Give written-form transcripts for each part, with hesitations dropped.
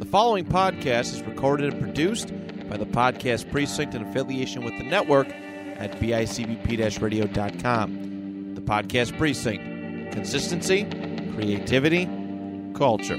The following podcast is recorded and produced by the Podcast Precinct in affiliation with the network at bicbp-radio.com. The Podcast Precinct. Consistency, creativity, culture.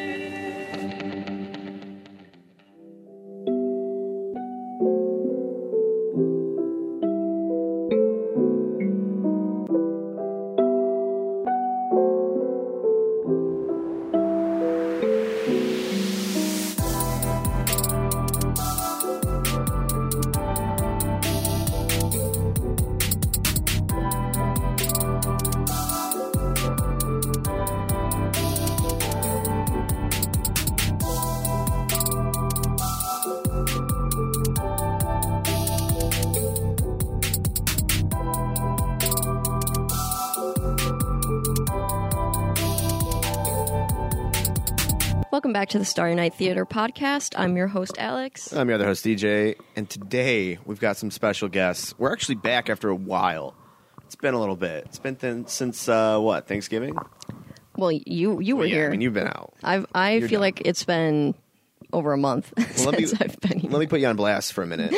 Welcome back to the Starry Night Theater podcast. I'm your host, Alex. I'm your other host, DJ, and today we've got some special guests. We're actually back after a while. It's been a little bit. It's been since, Thanksgiving? Well, you were here. I mean, you've been out. I feel like it's been over a month since I've been here. Let me put you on blast for a minute.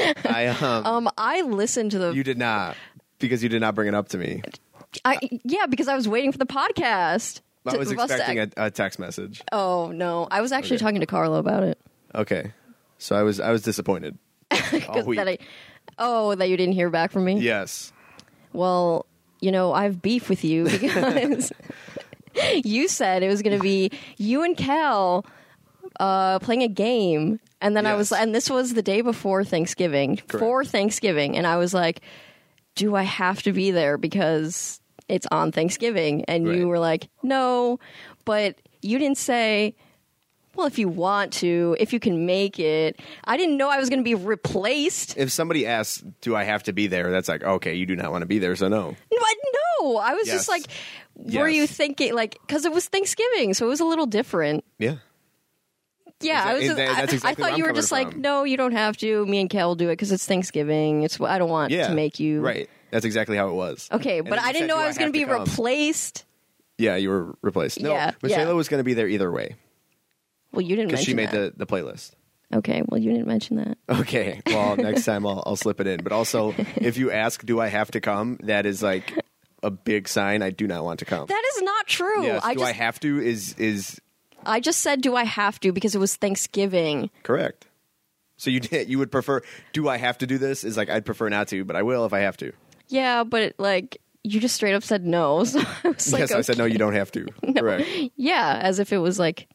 I listened to the... You did not, because you did not bring it up to me. Because I was waiting for the podcast. I was expecting a text message. Oh, no. I was actually talking to Carlo about it. Okay. So I was disappointed. That you didn't hear back from me? Yes. Well, I have beef with you because you said it was going to be you and Cal playing a game. And then Yes. and this was the day before Thanksgiving. Correct. For Thanksgiving. And I was like, do I have to be there because it's on Thanksgiving? And Right. you were like, no, but you didn't say, well, if you want to, if you can make it. I didn't know I was going to be replaced. If somebody asks, do I have to be there? That's like, okay, you do not want to be there, so no. But no, I was just Yes. like, were you thinking, like, because it was Thanksgiving, so it was a little different. Yeah. Yeah, That's exactly I where thought I'm you were coming just like, from. no, you don't have to. Me and Kel will do it because it's Thanksgiving. I don't want Yeah. to make you. Right. That's exactly how it was. Okay, And but then you I didn't said, know "Do I was going have to be come?" replaced. Yeah, you were replaced. No, Yeah, Michelle yeah. was going to be there either way Well, you didn't because mention she made that. the playlist. Okay, well, you didn't mention that. Okay, well, next time I'll slip it in. But also, if you ask, do I have to come? That is like a big sign I do not want to come. That is not true. Yes, I have to is I just said, do I have to, because it was Thanksgiving. correct. So you would prefer, do I have to do this? Is like, I'd prefer not to, but I will if I have to. Yeah, but you just straight up said no. So I was like, Yes, I said, no, you don't have to. Correct. yeah, as if it was like,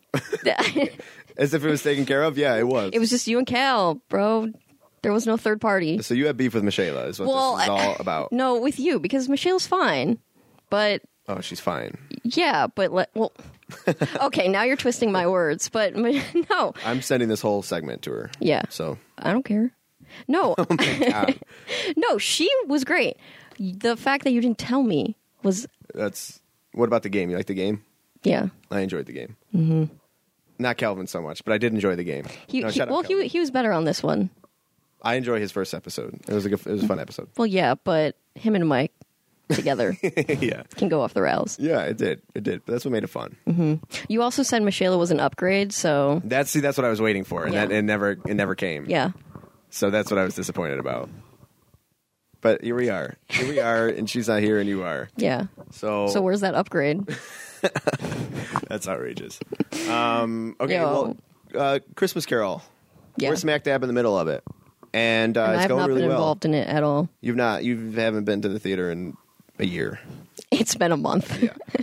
As if it was taken care of? Yeah, it was. it was just you and Cal, bro. There was no third party. So you have beef with Michelle is what this is all about. No, with you, because Michelle's fine. But, Oh, she's fine. yeah, but, okay, now you're twisting my words. But, no. I'm sending this whole segment to her. Yeah. So, I don't care. No. oh my God. No, she was great. The fact that you didn't tell me was, What about the game? You like the game? yeah. I enjoyed the game. Mm-hmm. Not Calvin so much, but I did enjoy the game. Shut up, Calvin. He was better on this one. I enjoy his first episode. It was a fun episode. Well, yeah, but him and Mike together Yeah. can go off the rails. Yeah, it did. It did. But that's what made it fun. You also said Michelle was an upgrade, so That's what I was waiting for, and Yeah. that it never came. yeah. So that's what I was disappointed about. But here we are. And she's not here, and you are. Yeah. So So where's that upgrade? that's outrageous. Okay, Yo. well, Christmas Carol. Yeah. We're smack dab in the middle of it, and And it's I've going not really been well. involved in it at all. You haven't been to the theater in a year. It's been a month.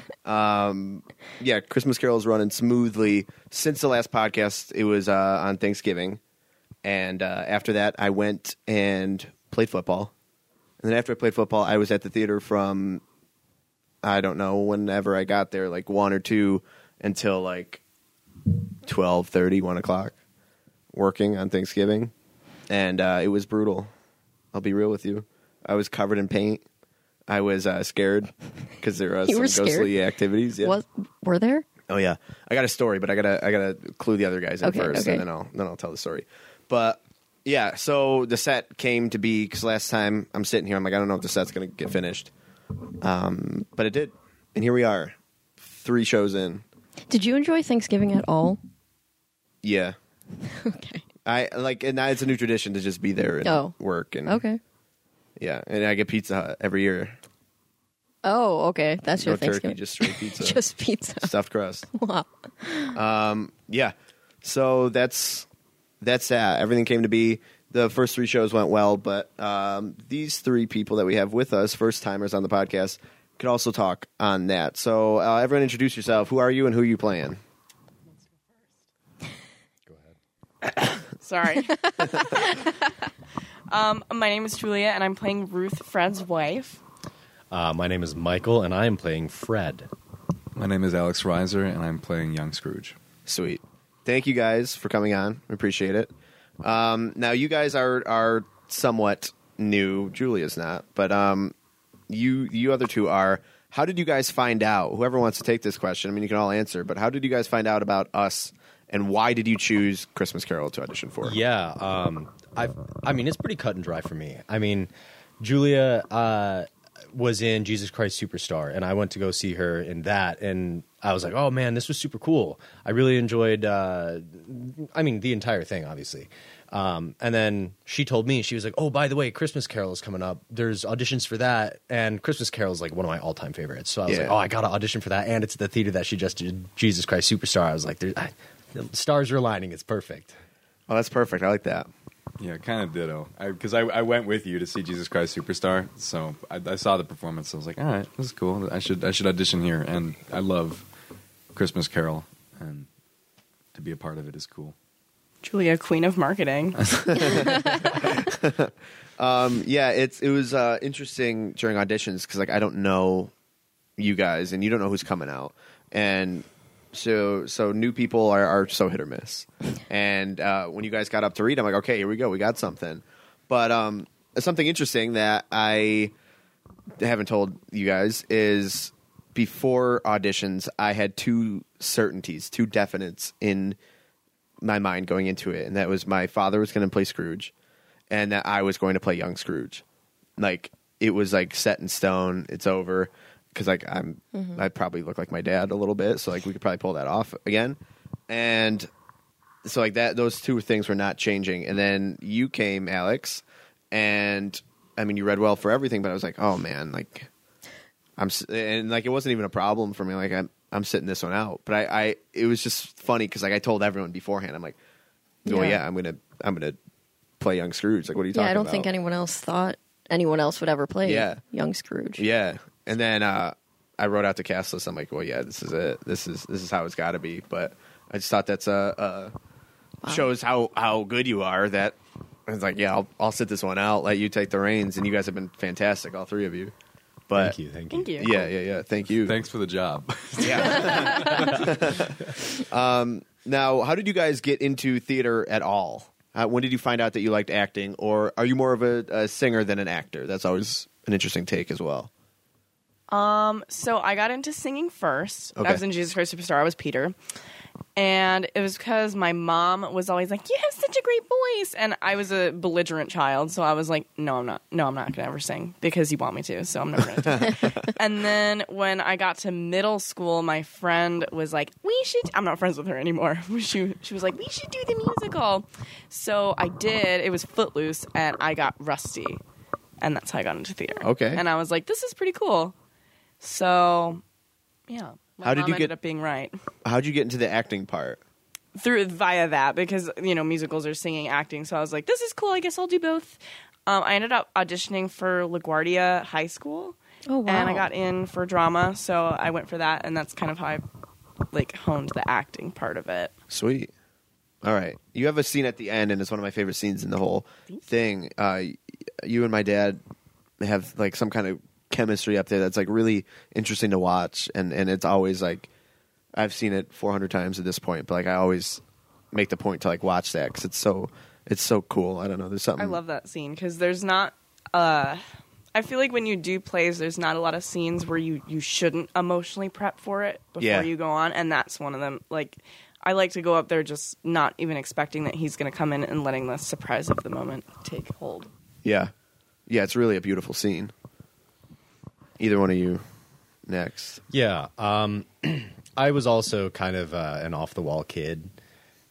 Yeah, Christmas Carol is running smoothly since the last podcast. It was on Thanksgiving, and after that, I went and played football. And then after I played football, I was at the theater from, I don't know, whenever I got there, like 1 or 2 until like 12:30, 1 o'clock, working on Thanksgiving, and it was brutal. I'll be real with you. I was covered in paint. I was scared because there were You some were scared? ghostly activities. Yeah. Were there? Oh yeah, I got a story, but I gotta clue the other guys in Okay, first, okay. and then I'll tell the story. But yeah, so the set came to be because last time I'm sitting here, I'm like, I don't know if the set's gonna get finished, but it did, and here we are, 3 shows in. Did you enjoy Thanksgiving at all? Yeah. Okay. And now it's a new tradition to just be there and work. And Okay. Yeah, and I get Pizza Hut every year. Oh, okay. That's No your turkey, Thanksgiving. just straight pizza. Just pizza. Stuffed crust. Wow. Yeah. So that's that. Everything came to be. The first 3 shows went well, but these 3 people that we have with us, first timers on the podcast, could also talk on that. So everyone introduce yourself. Who are you and who are you playing? Go ahead. Sorry. My name is Julia, and I'm playing Ruth, Fred's wife. My name is Michael, and I am playing Fred. My name is Alex Reiser, and I'm playing young Scrooge. Sweet. Thank you guys for coming on. We appreciate it. Now, you guys are somewhat new. Julia's not, but you other 2 are. How did you guys find out? Whoever wants to take this question, I mean, you can all answer, but how did you guys find out about us, and why did you choose Christmas Carol to audition for? Yeah, I mean, it's pretty cut and dry for me. I mean, Julia was in Jesus Christ Superstar, and I went to go see her in that, and I was like, oh, man, this was super cool. I really enjoyed, the entire thing, obviously. And then she told me, she was like, oh, by the way, Christmas Carol is coming up. There's auditions for that, and Christmas Carol is like one of my all-time favorites. So I was like, oh, I got to audition for that, and it's at the theater that she just did Jesus Christ Superstar. I was like, the stars are aligning. It's perfect. Oh, that's perfect. I like that. Yeah, kind of ditto. Because I went with you to see Jesus Christ Superstar, so I saw the performance. I was like, all right, this is cool. I should audition here, and I love Christmas Carol, and to be a part of it is cool. Julia, queen of marketing. Yeah, it was interesting during auditions because I don't know you guys, and you don't know who's coming out, and so new people are so hit or miss. And when you guys got up to read, I'm like, okay, here we go, we got something. But something interesting that I haven't told you guys is before auditions, I had 2 certainties, 2 definites in my mind going into it, and that was my father was going to play Scrooge, and that I was going to play young Scrooge. Like, it was like set in stone. It's over because I probably look like my dad a little bit, so we could probably pull that off again. And so those 2 things were not changing. And then you came, Alex, and I mean, you read well for everything, but I was like, oh man, it wasn't even a problem for me. I'm sitting this one out, but it was just funny because I told everyone beforehand. I'm like, I'm gonna play young Scrooge. Like, what are you talking about? I don't think anyone else thought anyone else would ever play young Scrooge. Yeah, and then I wrote out the cast list. I'm like, well, yeah, this is it. This is how it's got to be. But I just thought that's shows how good you are. That I was like, yeah, I'll sit this one out. Let you take the reins, and you guys have been fantastic, all 3 of you. But Thank you. Yeah. Thank you. Thanks for the job. Yeah. Now, how did you guys get into theater at all? When did you find out that you liked acting, or are you more of a singer than an actor? That's always an interesting take as well. So I got into singing first. Okay. I was in Jesus Christ Superstar. I was Peter. And it was because my mom was always like, you have such a great voice. And I was a belligerent child. So I was like, no, I'm not. No, I'm not going to ever sing because you want me to. So I'm never going to do it. And then when I got to middle school, my friend was like, I'm not friends with her anymore. She was like, we should do the musical. So I did. It was Footloose. And I got Rusty. And that's how I got into theater. Okay. And I was like, this is pretty cool. So, yeah. How did you ended up being right? How'd you get into the acting part? Via that, because, musicals are singing, acting. So I was like, this is cool. I guess I'll do both. I ended up auditioning for LaGuardia High School. Oh, wow. And I got in for drama. So I went for that. And that's kind of how I, honed the acting part of it. Sweet. All right. You have a scene at the end, and it's one of my favorite scenes in the whole thing. You and my dad have, some kind of chemistry up there that's really interesting to watch, and it's always I've seen it 400 times at this point, but I always make the point to watch that because it's so cool. I don't know, there's something. I love that scene because there's not I feel like when you do plays, there's not a lot of scenes where you shouldn't emotionally prep for it before you go on, and that's one of them. I like to go up there just not even expecting that he's going to come in and letting the surprise of the moment take hold. Yeah, it's really a beautiful scene. Either one of you next. Yeah. I was also kind of an off-the-wall kid.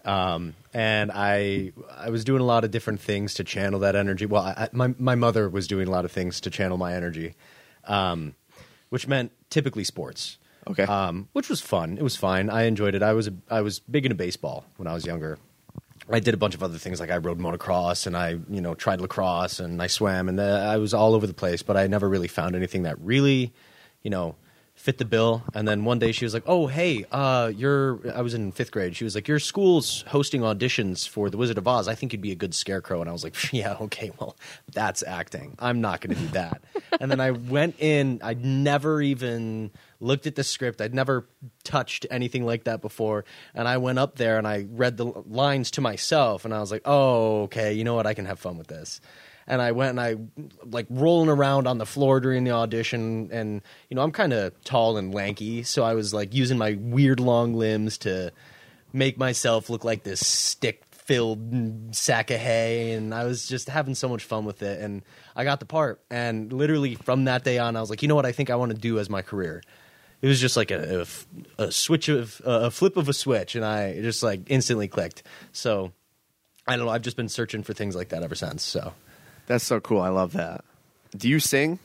And I was doing a lot of different things to channel that energy. Well, my mother was doing a lot of things to channel my energy, which meant typically sports. Okay. Which was fun. It was fine. I enjoyed it. I was big into baseball when I was younger. I did a bunch of other things, like I rode motocross and I tried lacrosse and I swam, and I was all over the place, but I never really found anything that really, fit the bill. And then one day she was like, "Oh, hey, I was in 5th grade. She was like, your school's hosting auditions for The Wizard of Oz. I think you'd be a good Scarecrow." And I was like, "Yeah, okay, well, that's acting. I'm not going to do that." And then I went in. I'd never even looked at the script. I'd never touched anything like that before. And I went up there and I read the lines to myself. And I was like, "Oh, okay, you know what? I can have fun with this." And I went and I like rolling around on the floor during the audition. And, I'm kind of tall and lanky. So I was like using my weird long limbs to make myself look like this stick-filled sack of hay. And I was just having so much fun with it. And I got the part. And literally from that day on, I was like, you know what I think I want to do as my career? It was just like a switch of a flip of a switch. And I just like instantly clicked. So I don't know. I've just been searching for things like that ever since. So. That's so cool. I love that. Do you sing?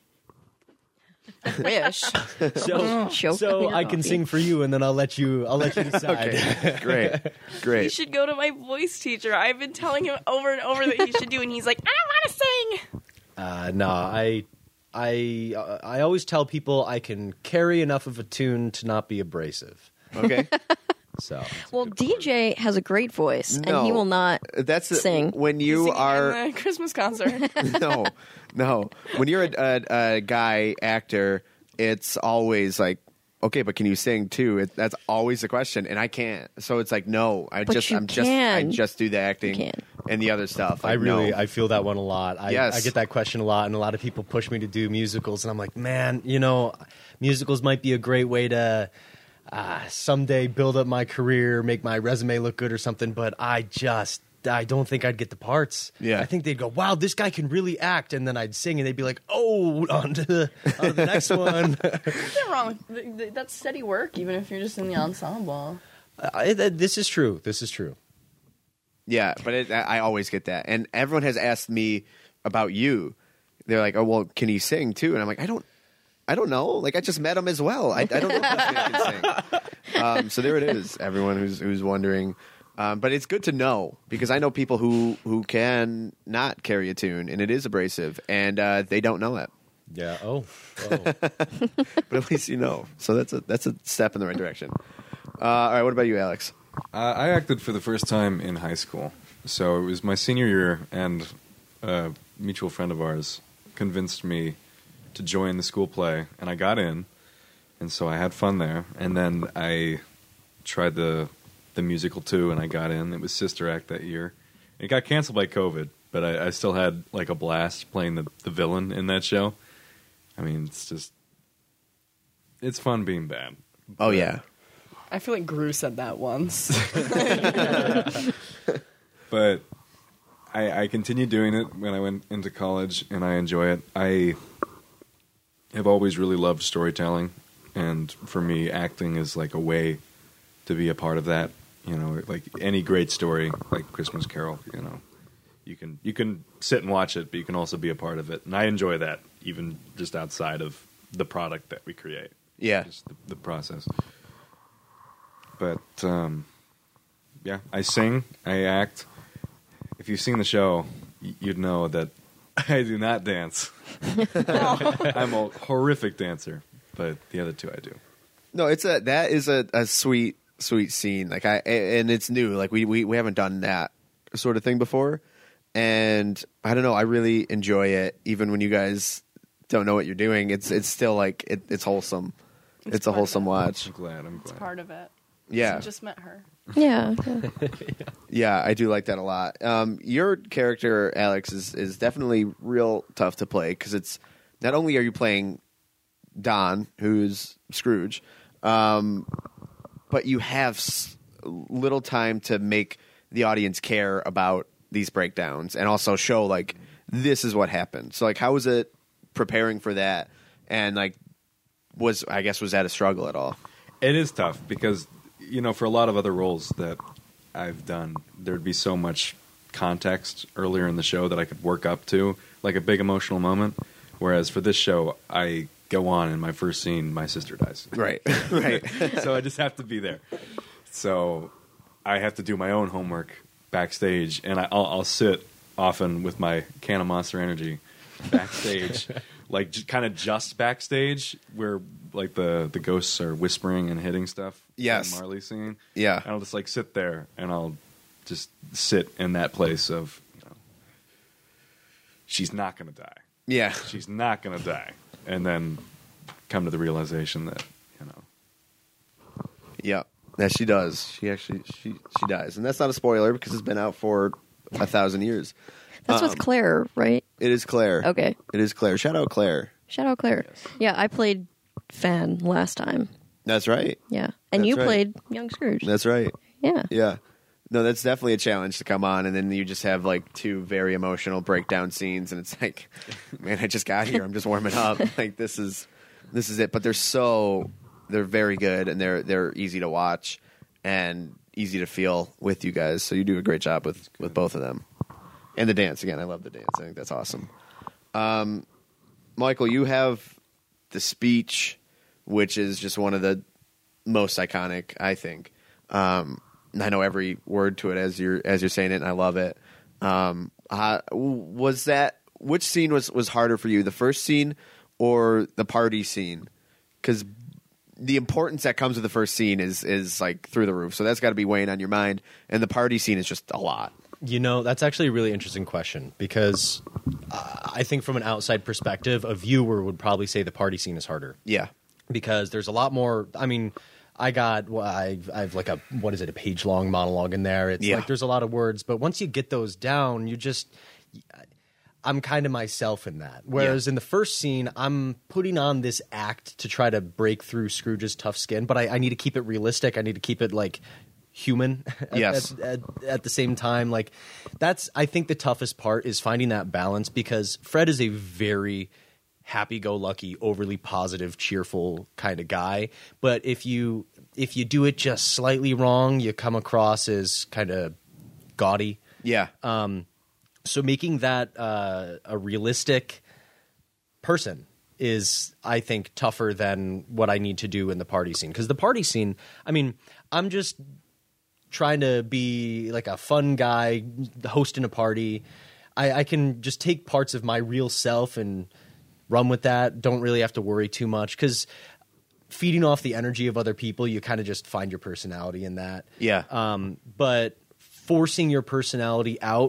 Wish. So I can sing for you, and then I'll let you decide. Okay. Great. You should go to my voice teacher. I've been telling him over and over that he should do, and he's like, "I don't want to sing." No, I always tell people I can carry enough of a tune to not be abrasive. Okay. So Well, DJ has a great voice, No. and he will not sing. When you Singing are in the Christmas concert. no. When you're a guy actor, it's always like, okay, but can you sing too? That's always the question, and I can't. So it's like, no, I just do the acting and the other stuff. Like, I feel that one a lot. I get that question a lot, and a lot of people push me to do musicals, and I'm like, man, musicals might be a great way to someday build up my career, make my resume look good or something, but I don't think I'd get the parts. Yeah. I think they'd go, "Wow, this guy can really act," and then I'd sing, and they'd be like, "Oh, on to the next one." Nothing wrong with that's steady work, even if you're just in the ensemble. This is true. Yeah, but I always get that, and everyone has asked me about you. They're like, "Oh, well, can he sing too?" And I'm like, I don't know. Like, I just met him as well. I don't know if this man can sing. So there it is, everyone who's wondering. But it's good to know, because I know people who can not carry a tune, and it is abrasive, and they don't know it. Yeah. Oh. But at least you know. So that's a step in the right direction. All right, what about you, Alex? I acted for the first time in high school. So it was my senior year, and a mutual friend of ours convinced me to join the school play, and I got in, and so I had fun there. And then I tried the musical too, and I got in. It was Sister Act that year. It got canceled by COVID, but I still had like a blast playing the villain in that show. I mean, it's fun being bad. Oh yeah. I feel like Gru said that once. But I continued doing it when I went into college, and I enjoy it. I have always really loved storytelling, and for me, acting is like a way to be a part of that. Like any great story, like Christmas Carol, you can sit and watch it, but you can also be a part of it, and I enjoy that, even just outside of the product that we create. Yeah. Just the process. But yeah, I sing, I act. If you've seen the show, you'd know that I do not dance. I'm a horrific dancer, but the other two I do. No, that is a sweet scene. Like and it's new. Like we haven't done that sort of thing before, and I don't know. I really enjoy it, even when you guys don't know what you're doing. It's still like it's wholesome. It's a wholesome watch. I'm glad. It's part of it. Yeah, I just met her. Yeah. Yeah, I do like that a lot. Your character, Alex, is definitely real tough to play, because it's not only are you playing Don, who's Scrooge, but you have little time to make the audience care about these breakdowns and also show, like, this is what happened. So, like, how was it preparing for that? And, like, was that a struggle at all? It is tough because, for a lot of other roles that I've done, there'd be so much context earlier in the show that I could work up to, like a big emotional moment. Whereas for this show, I go on in my first scene, my sister dies. Right. Right. So I just have to be there. So I have to do my own homework backstage, and I'll sit often with my can of Monster Energy backstage, like kind of just backstage where like the ghosts are whispering and hitting stuff. Yes. That Marley's singing. Yeah. And I'll just like sit there, and I'll just sit in that place of, she's not going to die. Yeah. She's not going to die. And then come to the realization that, Yeah. Yeah, she does. She actually she dies, and that's not a spoiler because it's been out for 1,000 years. That's with Claire, right? It is Claire. Okay. It is Claire. Shout out Claire. Shout out Claire. Yeah, I played Fan last time. That's right. Yeah. And That's you right. played Young Scrooge. That's right. Yeah. Yeah. No, that's definitely a challenge to come on, and then you just have like two very emotional breakdown scenes, and it's like, man, I just got here. I'm just warming up. Like this is it. But they're very good, and they're easy to watch and easy to feel with you guys. So you do a great job with both of them. And the dance again. I love the dance. I think that's awesome. Michael, you have the speech, which is just one of the most iconic, I think. I know every word to it as you're saying it, and I love it. Which scene was harder for you, the first scene or the party scene? Because the importance that comes with the first scene is like through the roof. So that's got to be weighing on your mind, and the party scene is just a lot. That's actually a really interesting question because I think from an outside perspective, a viewer would probably say the party scene is harder. Yeah, because there's a lot more. I mean, I've like a page-long monologue in there. It's like there's a lot of words, but once you get those down, I'm kind of myself in that. Whereas in the first scene, I'm putting on this act to try to break through Scrooge's tough skin, but I need to keep it realistic. I need to keep it like human at the same time. Like that's, I think the toughest part is finding that balance because Fred is a very happy-go-lucky, overly positive, cheerful kind of guy. But if you do it just slightly wrong, you come across as kind of gaudy. Yeah. So making that a realistic person is, I think, tougher than what I need to do in the party scene. Because the party scene, I mean, I'm just trying to be like a fun guy hosting a party. I can just take parts of my real self and run with that. Don't really have to worry too much because feeding off the energy of other people, you kind of just find your personality in that. Yeah. But forcing your personality out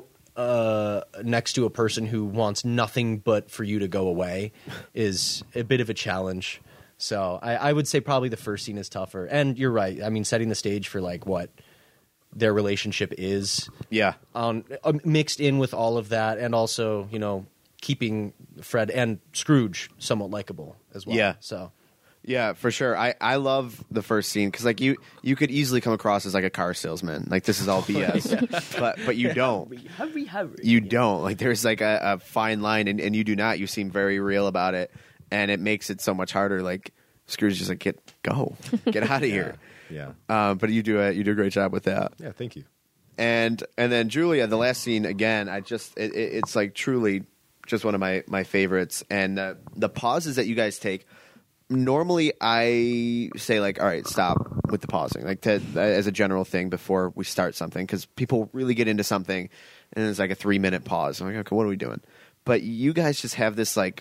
next to a person who wants nothing but for you to go away is a bit of a challenge. So I would say probably the first scene is tougher. And you're right. I mean, setting the stage for like what their relationship is. Yeah. Mixed in with all of that, and also, keeping Fred and Scrooge somewhat likable as well. Yeah. So. Yeah, for sure. I love the first scene because like you could easily come across as like a car salesman. Like this is all BS, but you don't. You don't. Like there's like a fine line, and you do not. You seem very real about it, and it makes it so much harder. Like Scrooge is just like get out of here. Yeah. But you do a great job with that. Yeah. Thank you. And then Julia, the last scene again. It's like truly just one of my favorites, and the pauses that you guys take. Normally, I say like, all right, stop with the pausing, like as a general thing before we start something, because people really get into something, and it's like a 3-minute pause. I'm like, okay, what are we doing? But you guys just have this like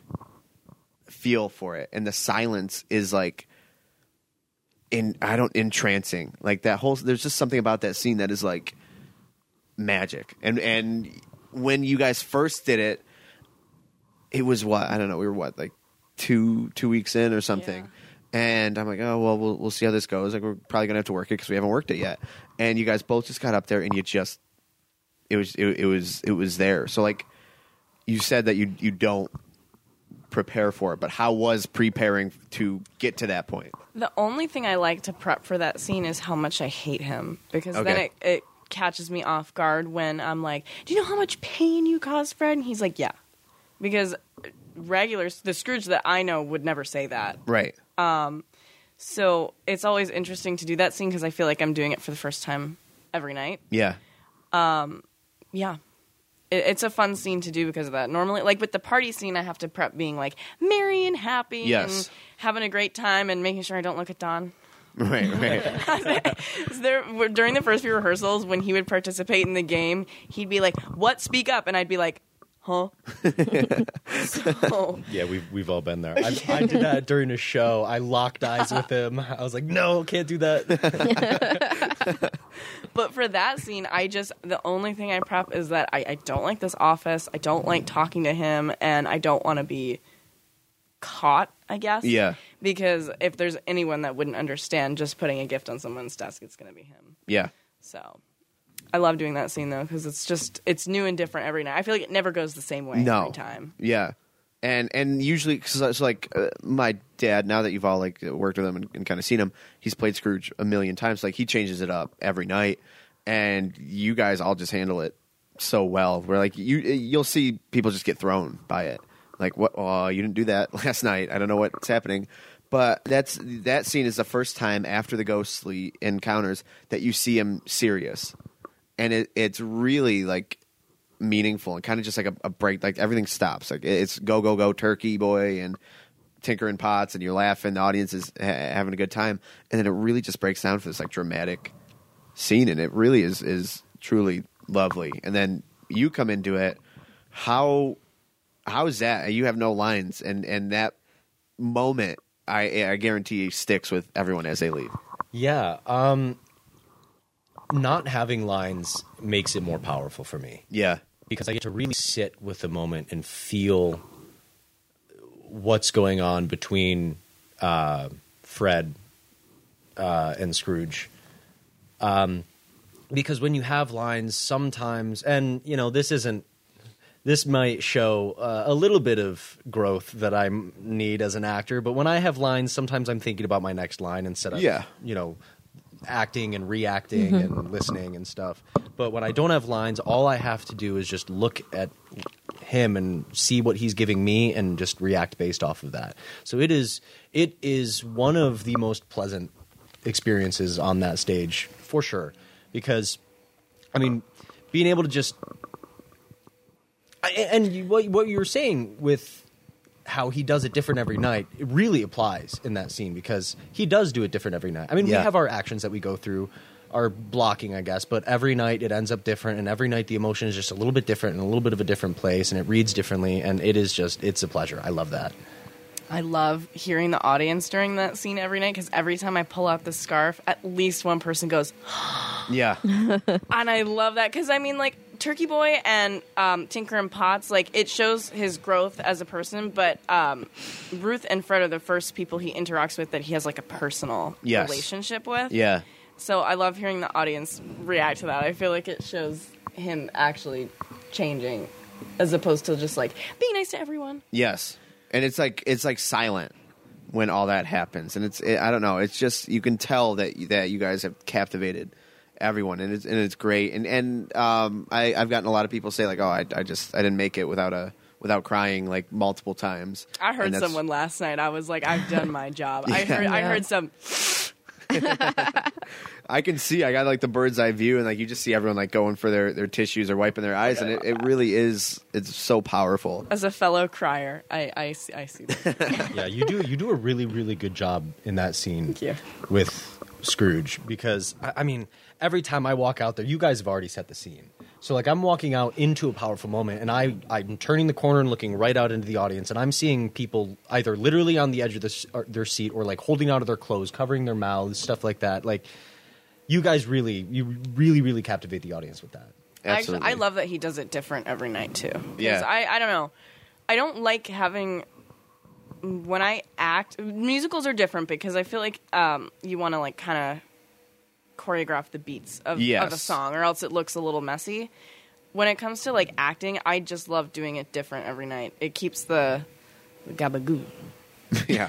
feel for it, and the silence is like entrancing. Like that whole, there's just something about that scene that is like magic. And when you guys first did it, it was what, I don't know, we were what, like 2 weeks in or something, and I'm like, oh well, we'll see how this goes. Like we're probably gonna have to work it because we haven't worked it yet. And you guys both just got up there, and you just it was there. So like you said that you don't prepare for it, but how was preparing to get to that point? The only thing I like to prep for that scene is how much I hate him, because then it catches me off guard when I'm like, do you know how much pain you caused Fred? And he's like, yeah, because the Scrooge that I know would never say that. Right. So it's always interesting to do that scene because I feel like I'm doing it for the first time every night. Yeah. Yeah. It's a fun scene to do because of that. Normally, like with the party scene, I have to prep being like merry and happy Yes. and having a great time and making sure I don't look at Don. Right. During the first few rehearsals, when he would participate in the game, he'd be like, "What? Speak up!" And I'd be like, "Huh?" So, Yeah, we've all been there. I did that during a show. I locked eyes with him. I was like, no, can't do that. but for that scene, the only thing I prep is that I don't like this office. I don't like talking to him, and I don't want to be caught, I guess. Yeah. Because if there's anyone that wouldn't understand just putting a gift on someone's desk, it's going to be him. Yeah. So I love doing that scene, though, because it's new and different every night. I feel like it never goes the same way every time. Yeah. And usually, cause it's like my dad, now that you've all like worked with him and kind of seen him, he's played Scrooge a million times. Like he changes it up every night, and you guys all just handle it so well. Where like you'll see people just get thrown by it. Like, what? Oh, you didn't do that last night. I don't know what's happening. But that scene is the first time after the ghostly encounters that you see him serious, and it's really like meaningful and kind of just like a break. Like everything stops. Like it's go go go Turkey Boy and Tinkering Pots, and you're laughing. The audience is having a good time, and then it really just breaks down for this like dramatic scene, and it really is truly lovely. And then you come into it. How is that? You have no lines, and that moment, I guarantee, sticks with everyone as they leave. Yeah. Not having lines makes it more powerful for me. Yeah. Because I get to really sit with the moment and feel what's going on between Fred and Scrooge. Because when you have lines, sometimes, and this might show a little bit of growth that I need as an actor, but when I have lines, sometimes I'm thinking about my next line instead of, acting and reacting and listening and stuff. But when I don't have lines, all I have to do is just look at him and see what he's giving me and just react based off of that. So it is one of the most pleasant experiences on that stage, for sure. Because, I mean, being able to just... And what you were saying with how he does it different every night, it really applies in that scene because he does do it different every night. I mean, we have our actions that we go through, our blocking, I guess, but every night it ends up different, and every night the emotion is just a little bit different in a little bit of a different place, and it reads differently, and it's a pleasure. I love that. I love hearing the audience during that scene every night because every time I pull out the scarf, at least one person goes, Yeah. and I love that because, I mean, like, Turkey Boy and Tinker Potts, like, it shows his growth as a person, but Ruth and Fred are the first people he interacts with that he has, like, a personal relationship with. Yeah. So I love hearing the audience react to that. I feel like it shows him actually changing as opposed to just, like, being nice to everyone. Yes. And it's like silent when all that happens. And I don't know, it's just, you can tell that you guys have captivated everyone, and it's great. And I've gotten a lot of people say like, oh, I didn't make it without crying like multiple times. I heard someone last night. I was like, I've done my job. I heard some. I can see. I got like the bird's eye view, and like you just see everyone like going for their tissues or wiping their eyes, and it really is. It's so powerful. As a fellow crier, I see that. Yeah, you do a really, really good job in that scene with Scrooge because I mean, every time I walk out there, you guys have already set the scene. So like I'm walking out into a powerful moment, and I'm turning the corner and looking right out into the audience, and I'm seeing people either literally on the edge of their seat or like holding out of their clothes, covering their mouths, stuff like that. Like you guys really captivate the audience with that. Absolutely. Actually, I love that he does it different every night too. Yeah. I don't know. I don't like having when I act. Musicals are different because I feel like you want to like kind of choreograph the beats of a song, or else it looks a little messy. When it comes to like acting, I just love doing it different every night. It keeps the gabagoo. Yeah.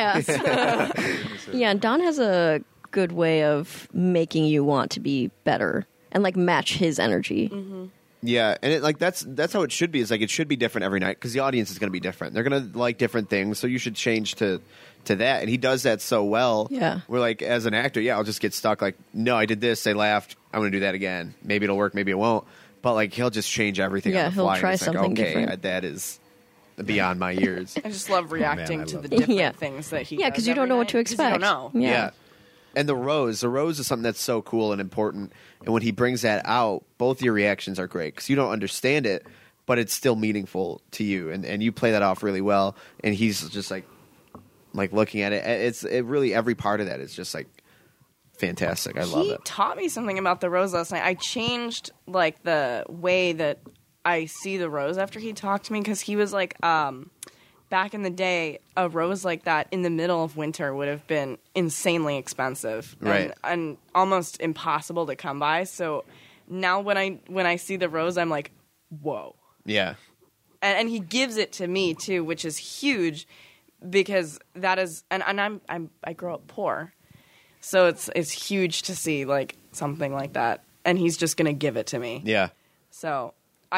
Yeah, Don has a good way of making you want to be better and like match his energy. Mm-hmm. Yeah, and it, like that's how it should be. Is like it should be different every night because the audience is going to be different. They're going to like different things, so you should change to that. And he does that so well. Yeah, we're like as an actor, I'll just get stuck. Like, no, I did this. They laughed. I'm going to do that again. Maybe it'll work, maybe it won't. But like he'll just change everything Yeah, on the he'll fly. try and it's like, something okay, different. That is beyond my years. I just love reacting I to love the that. different Yeah. things that he Yeah, does because you don't every know what night, to 'cause expect. You don't know. Yeah. And the rose is something that's so cool and important. And when he brings that out, both your reactions are great because you don't understand it, but it's still meaningful to you. And you play that off really well. And he's just like looking at it. It really, every part of that is just like fantastic. I love He it. taught me something about the rose last night. I changed like the way that I see the rose after he talked to me because he was like, back in the day, a rose like that in the middle of winter would have been insanely expensive, Right. and almost impossible to come by. So now when I see the rose, I'm like, whoa. Yeah. And he gives it to me too, which is huge because that is and I grew up poor. So it's huge to see like something like that, and he's just gonna give it to me. Yeah. So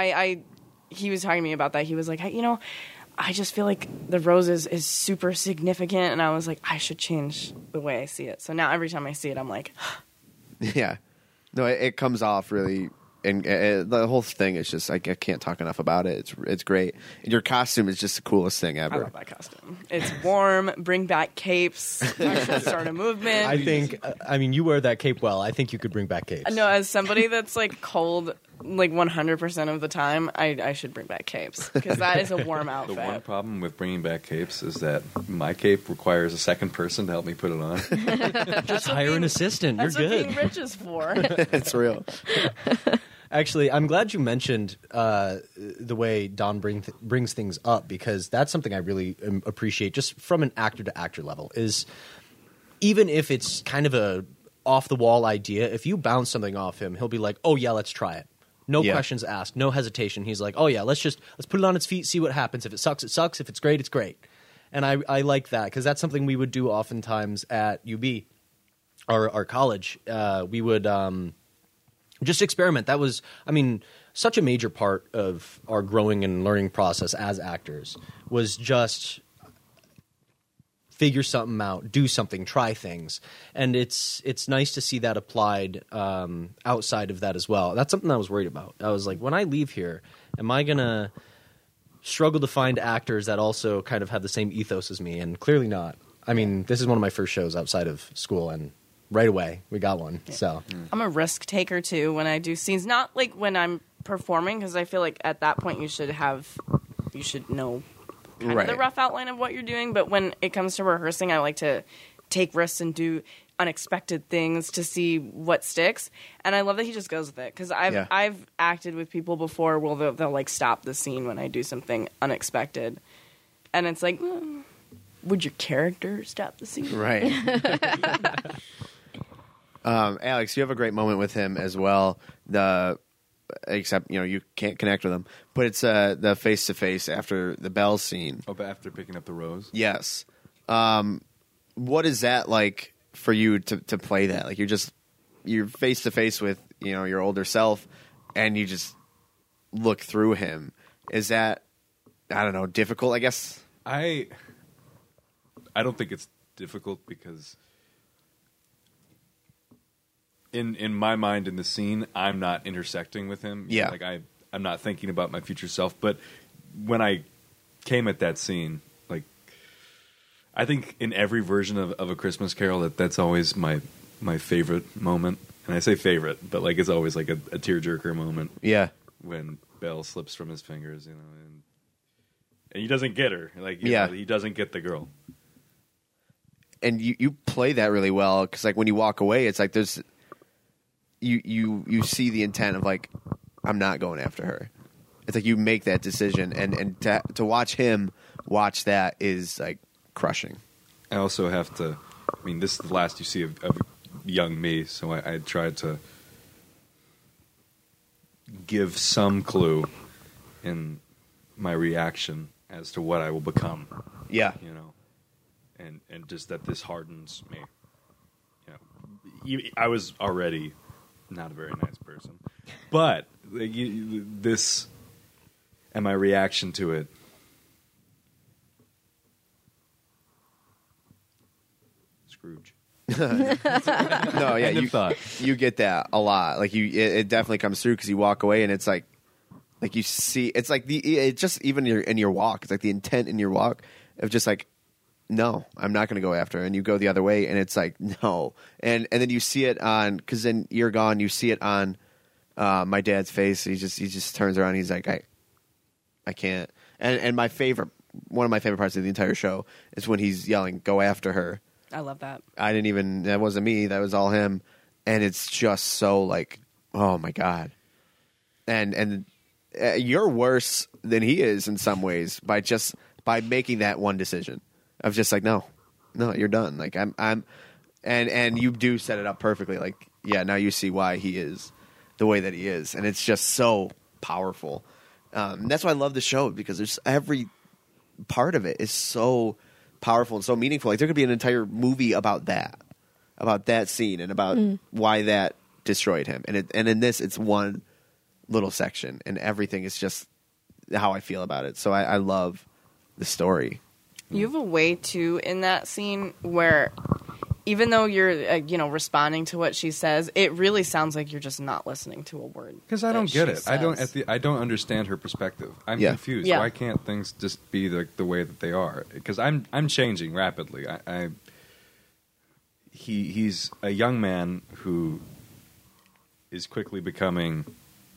he was talking to me about that. He was like, I just feel like the rose is super significant, and I was like, I should change the way I see it. So now every time I see it, I'm like, Yeah. No, it comes off really. And the whole thing is just like I can't talk enough about it. It's great. And your costume is just the coolest thing I ever. love that costume. It's warm. Bring back capes. I should start a movement. I think, I mean, you wear that cape well. I think you could bring back capes. No, as somebody that's like cold, like 100% of the time, I should bring back capes because that is a warm The outfit. one problem with bringing back capes is that my cape requires a second person to help me put it on. Just hire an assistant. You're That's what good. being rich is for. It's real. Actually, I'm glad you mentioned the way Don brings things up because that's something I really appreciate just from an actor to actor level is even if it's kind of a off the wall idea, if you bounce something off him, he'll be like, "Oh yeah, let's try it." No Yeah. questions asked, no hesitation. He's like, "Oh yeah, let's put it on its feet, see what happens. If it sucks, it sucks. If it's great, it's great." And I like that because that's something we would do oftentimes at UB, our college. We would just experiment. That was, I mean, such a major part of our growing and learning process as actors was just figure something out, do something, try things. And it's nice to see that applied outside of that as well. That's something I was worried about. I was like, when I leave here, am I going to struggle to find actors that also kind of have the same ethos as me? And clearly not. I mean, this is one of my first shows outside of school, and right away we got one. So I'm a risk taker too when I do scenes. Not like when I'm performing because I feel like at that point you should know kind of the Right. rough outline of what you're doing. But when it comes to rehearsing, I like to take risks and do unexpected things to see what sticks. And I love that he just goes with it because I've acted with people before where they'll like stop the scene when I do something unexpected, and it's like, would your character stop the scene? Right. Alex, you have a great moment with him as well. Except you can't connect with him, but it's the face to face after the Belle scene. Oh, but after picking up the rose? Yes. What is that like for you to play that? Like you're face to face with your older self, and you just look through him. Is that, I don't know, difficult? I guess. I don't think it's difficult because in my mind in the scene, I'm not intersecting with him. Yeah. Like I'm not thinking about my future self. But when I came at that scene, like I think in every version of A Christmas Carol that's always my favorite moment. And I say favorite, but like it's always like a tearjerker moment Yeah. when Belle slips from his fingers, and he doesn't get her. Like Yeah. he doesn't get the girl. And you play that really well because like when you walk away, it's like there's you see the intent of like I'm not going after her. It's like you make that decision, and to watch him watch that is like crushing. I also have to. I mean, this is the last you see of young me, so I tried to give some clue in my reaction as to what I will become. Yeah. And just that this hardens me. I was already not a very nice person, but this and my reaction to it. Scrooge. No, yeah, End of thought. you get that a lot. Like it definitely comes through because you walk away and it's like you see, it's like it just even in your walk, it's like the intent in your walk of just like, no, I'm not going to go after her. And you go the other way and it's like, no. And then you see it on, because then you're gone, you see it on my dad's face. He just turns around and he's like, I can't. And one of my favorite parts of the entire show is when he's yelling, go after her. I love that. That wasn't me. That was all him. And it's just so like, oh my God. And you're worse than he is in some ways by making that one decision of just like, no, you're done. Like and you do set it up perfectly. Like, yeah, now you see why he is the way that he is. And it's just so powerful. That's why I love the show, because there's every part of it is so powerful and so meaningful. Like there could be an entire movie about that scene and about why that destroyed him. And in this, it's one little section, and everything is just how I feel about it. So I love the story. You have a way too in that scene where, even though you're responding to what she says, it really sounds like you're just not listening to a word. Because I don't get it. Says. I don't understand her perspective. I'm confused. Yeah. Why can't things just be the way that they are? Because I'm changing rapidly. He's a young man who is quickly becoming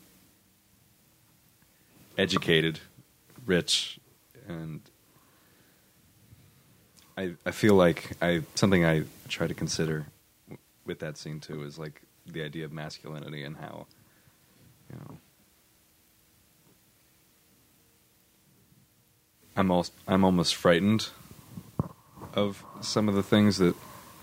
educated, rich, and I feel like something I try to consider with that scene too is like the idea of masculinity and how, I'm almost frightened of some of the things that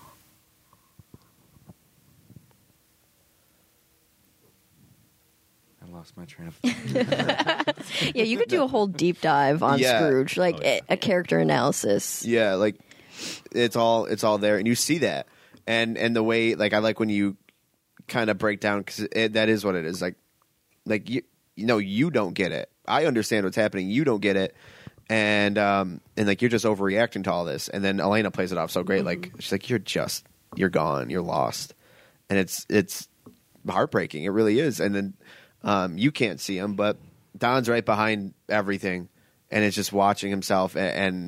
I lost my train of thought. Yeah, you could do a whole deep dive on Scrooge, like a character analysis. Yeah, like it's all there, and you see that, and the way, like, I like when you kind of break down, because that is what it is. Like you don't get it. I understand what's happening. You don't get it, and like you're just overreacting to all this. And then Elena plays it off so great. Like she's like, you're gone, you're lost, and it's heartbreaking. It really is. And then you can't see him, but Don's right behind everything, and it's just watching himself, and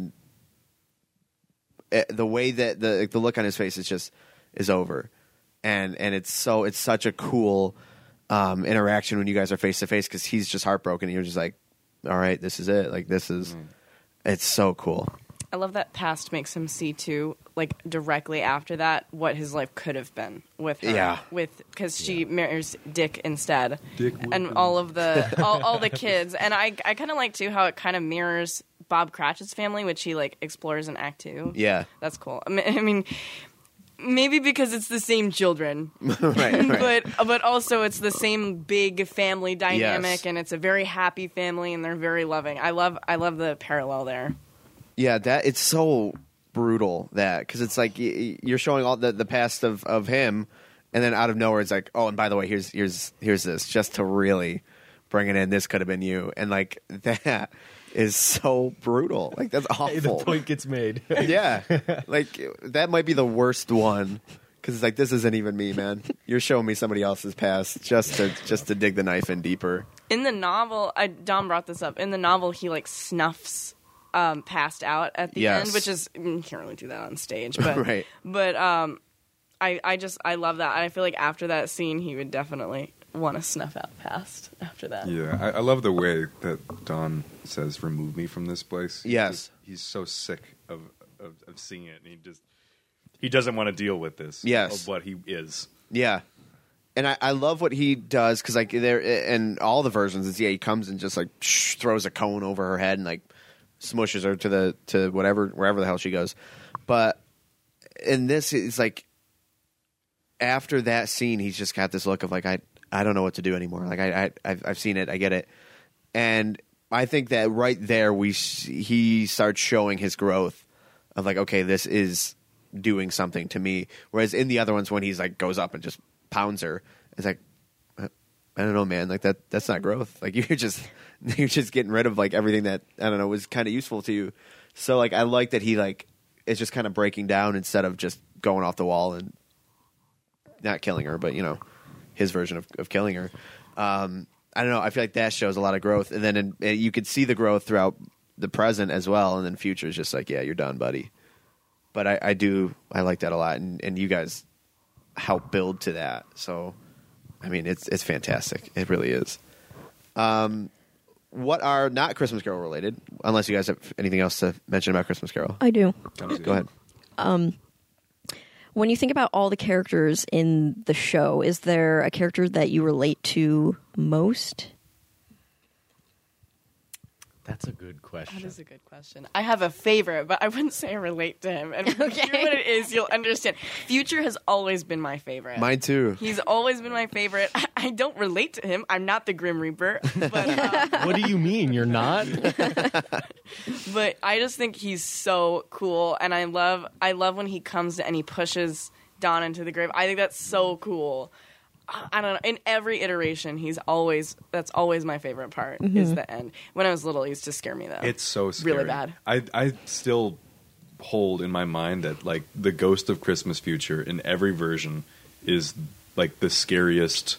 the way that the look on his face is over, and it's such a cool interaction when you guys are face to face, because he's just heartbroken and you're just like, all right, this is it. Like it's so cool. I love that past makes him see too, like directly after that, what his life could have been with her. Yeah. Because she marries Dick instead, Dick and all of the all the kids. And I kind of like too how it kind of mirrors Bob Cratchit's family, which he like explores in Act 2. Yeah. That's cool. I mean, maybe because it's the same children, right. but also it's the same big family dynamic, Yes. and it's a very happy family, and they're very loving. I love the parallel there. Yeah, that it's so brutal, that, because it's like you're showing all the past of him, and then out of nowhere it's like, oh, and by the way, here's this, just to really bring it in. This could have been you, and like that is so brutal. Like that's awful. Hey, the point gets made. Yeah, like that might be the worst one, because it's like, this isn't even me, man. You're showing me somebody else's past just to dig the knife in deeper. In the novel, Dom brought this up. In the novel, he like snuffs passed out at the Yes. end, which is, you can't really do that on stage, but Right. But I love that. I feel like after that scene, he would definitely want to snuff out past after that. Yeah, I love the way that Don says, "Remove me from this place." Yes. he's so sick of seeing it, and he doesn't want to deal with this. Yes. Of what he is. Yeah. And I love what he does, because like there in all the versions, it's he comes and just like throws a cone over her head and like smushes her to wherever the hell she goes. But in this, it's like after that scene, he's just got this look of like, I don't know what to do anymore. Like I've seen it, I get it, and I think that right there he starts showing his growth of like, okay, this is doing something to me. Whereas in the other ones, when he's like goes up and just pounds her, it's like, I don't know, man. Like that's not growth. Like you're just getting rid of like everything that, I don't know, was kind of useful to you. So like I like that he like is just kind of breaking down instead of just going off the wall and not killing her, but his version of killing her. I don't know. I feel like that shows a lot of growth, and then you could see the growth throughout the present as well, and then future is just like, yeah, you're done, buddy. But I like that a lot, and you guys help build to that. So, I mean, it's fantastic. It really is. What are not Christmas Carol related, unless you guys have anything else to mention about Christmas Carol? I do. Go ahead. When you think about all the characters in the show, is there a character that you relate to most? That's a good question. That is a good question. I have a favorite, but I wouldn't say I relate to him. And when you hear what it is, you'll understand. Future has always been my favorite. Mine too. He's always been my favorite. I don't relate to him. I'm not the Grim Reaper, but What do you mean you're not? but I just think he's so cool, and I love when he comes and he pushes Dawn into the grave. I think that's so cool. I don't know. In every iteration, that's always my favorite part is the end. When I was little, he used to scare me though. It's so scary. Really bad. I still hold in my mind that like the Ghost of Christmas Future in every version is like the scariest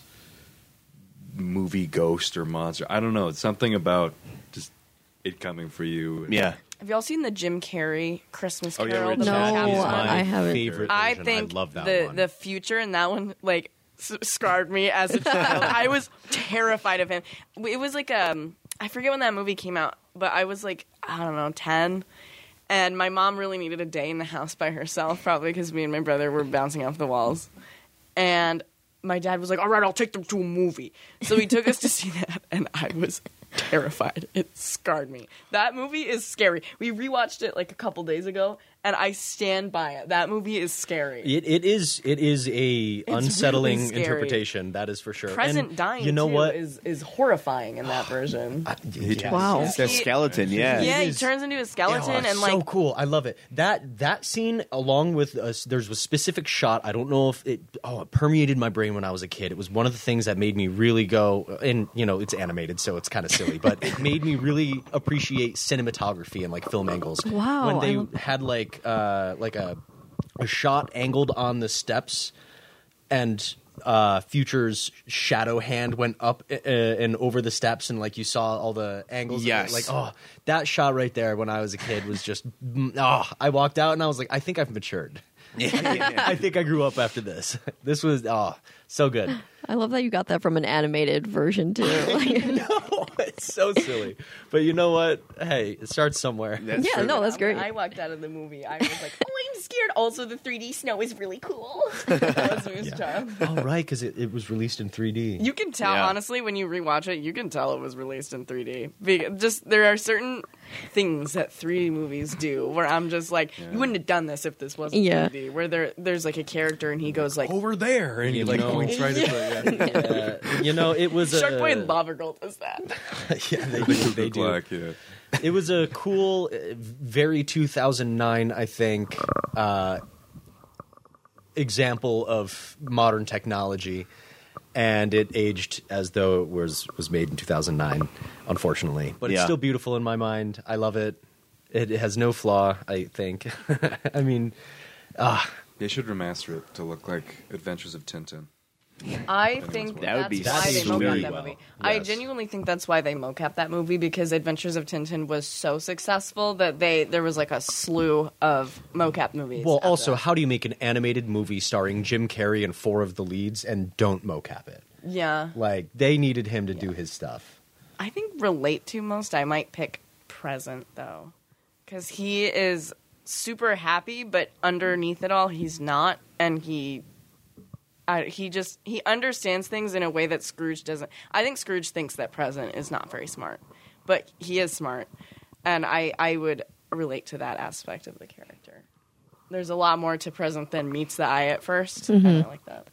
movie ghost or monster. I don't know. It's something about just it coming for you. Yeah. Have y'all seen the Jim Carrey Christmas Oh, yeah, Carol? Rich the No, Cap He's one? my I haven't. favorite I version. think I love that one. the future in that one like scarred me as a child. I was terrified of him. It was like I forget when that movie came out, but I was like, I don't know, 10. And my mom really needed a day in the house by herself, probably because me and my brother were bouncing off the walls. And my dad was like, all right, I'll take them to a movie. So he took us to see that, and I was terrified. It scarred me. That movie is scary. We rewatched it like a couple days ago, and I stand by it. That movie is scary. It is a unsettling really scary. interpretation, that is for sure. Present And dying, you know too, what? is horrifying in that version. Wow. It's that skeleton, yeah. Yeah, he is- turns into a skeleton Oh, and so like cool. I love it. That scene, along with there's a specific shot. I don't know if it permeated my brain when I was a kid. It was one of the things that made me really go. And it's animated, so it's kind of silly, but it made me really appreciate cinematography and like film angles. Wow, when I they love- had like a shot angled on the steps, and Future's shadow hand went up and over the steps, and like you saw all the angles. Yes. Like, oh, that shot right there when I was a kid was just, I walked out and I was like, I think I've matured. I think I grew up after this. This was, so good. I love that you got that from an animated version too. Like, No, it's so silly. But you know what? Hey, it starts somewhere. That's yeah, true. no, that's great. I walked out of the movie. I was like, oh, I'm scared. Also, the 3D snow is really cool. That was me as a child. Oh, right, because it was released in 3D. You can tell, Yeah. honestly, when you rewatch it, you can tell it was released in 3D. Just there are certain things that 3D movies do where I'm just like, you wouldn't have done this if this wasn't Yeah. 3D. Where there's like a character and he goes like, Over there, and he like points right at the. It was a... Shark Boy and Lava Girl does that. Yeah, they do. Like, yeah. It was a cool, very 2009, I think, example of modern technology, and it aged as though it was made in 2009, unfortunately. But it's Yeah. still beautiful in my mind. I love it. It has no flaw, I think. I mean, They should remaster it to look like Adventures of Tintin. I think That would be that's why they sweet. mocapped that Well, movie. I yes. genuinely think that's why they mocapped that movie, because Adventures of Tintin was so successful that there was like a slew of mocap movies. well, after also, that. how do you make an animated movie starring Jim Carrey and 4 of the leads and don't mocap it? Yeah. Like, they needed him to do his stuff. I think relate to most, I might pick Present, though. Because he is super happy, but underneath it all, he's not. And he understands things in a way that Scrooge doesn't. I think Scrooge thinks that Present is not very smart. But he is smart. And I would relate to that aspect of the character. There's a lot more to Present than meets the eye at first. And I like that.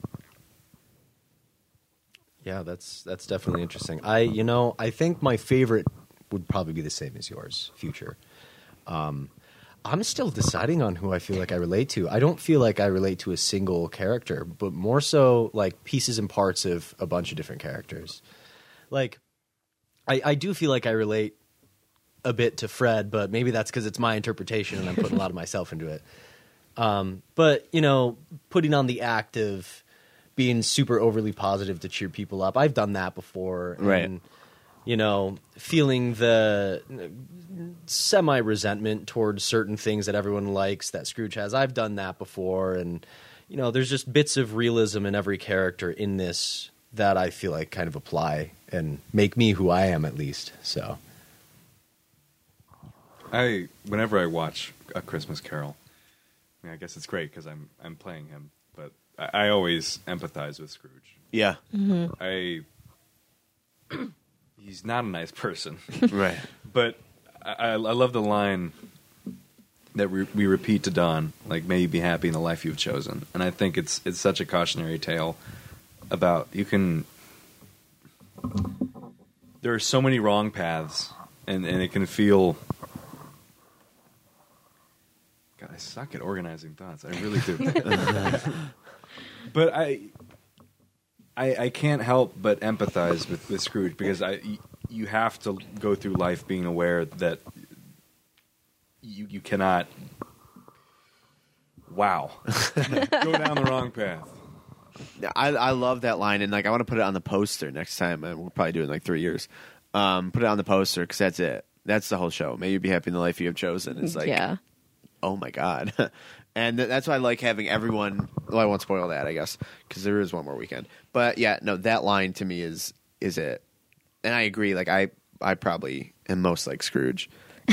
Yeah, that's definitely interesting. I think my favorite would probably be the same as yours, Future. I'm still deciding on who I feel like I relate to. I don't feel like I relate to a single character, but more so like pieces and parts of a bunch of different characters. Like, I do feel like I relate a bit to Fred, but maybe that's because it's my interpretation and I'm putting a lot of myself into it. But, you know, putting on the act of being super overly positive to cheer people up, I've done that before. Right. And, you know, feeling the semi-resentment towards certain things that everyone likes that Scrooge has. I've done that before. And, you know, there's just bits of realism in every character in this that I feel like kind of apply and make me who I am, at least. So, whenever I watch A Christmas Carol, I mean, I guess it's great because I'm playing him, but I always empathize with Scrooge. Yeah. He's not a nice person, Right. but I love the line that we repeat to Don, like, "May you be happy in the life you've chosen," and I think it's such a cautionary tale about there are so many wrong paths, and it can feel. God, I suck at organizing thoughts. I really do. But I can't help but empathize with Scrooge because you have to go through life being aware that you cannot go down the wrong path. I love that line, and like I want to put it on the poster next time, and we'll probably do it in like 3 years. Put it on the poster because that's it. That's the whole show. May you be happy in the life you have chosen. It's like, Yeah. oh my god. And that's why I like having everyone. Well, I won't spoil that, I guess, because there is one more weekend. But yeah, no, that line to me is it. And I agree. Like I probably am most like Scrooge.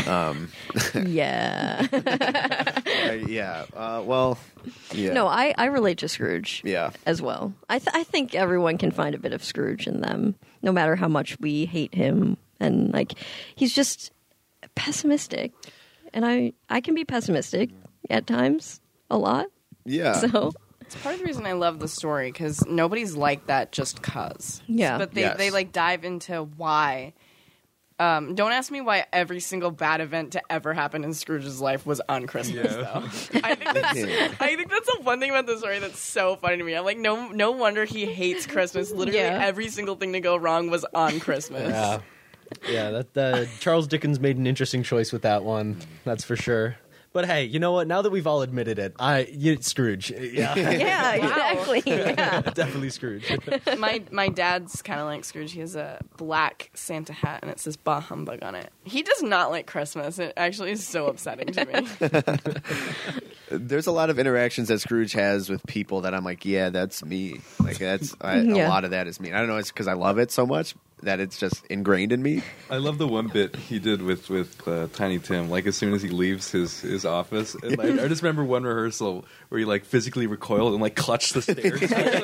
Yeah. Yeah. Well. Yeah. No, I relate to Scrooge. Yeah. As well. I think everyone can find a bit of Scrooge in them, no matter how much we hate him. And like, he's just pessimistic, and I can be pessimistic at times, a lot. Yeah. So It's part of the reason I love the story, because nobody's like that just cuz. Yeah. But Yes. they like dive into why. Don't ask me why every single bad event to ever happen in Scrooge's life was on Christmas, though. I think that's the one thing about the story that's so funny to me. I'm like, no wonder he hates Christmas. Literally Yeah. every single thing to go wrong was on Christmas. Yeah, that Charles Dickens made an interesting choice with that one. That's for sure. But hey, you know what? Now that we've all admitted it, Scrooge. Yeah, yeah, Wow. exactly. Yeah. definitely Scrooge. My dad's kind of like Scrooge. He has a black Santa hat, and it says "Bah Humbug" on it. He does not like Christmas. It actually is so upsetting to me. There's a lot of interactions that Scrooge has with people that I'm like, yeah, that's me. Like a Yeah. lot of that is me. I don't know. It's because I love it so much that it's just ingrained in me. I love the one bit he did with Tiny Tim. Like as soon as he leaves his office, and like, I just remember one rehearsal where he like physically recoiled and like clutched the stairs.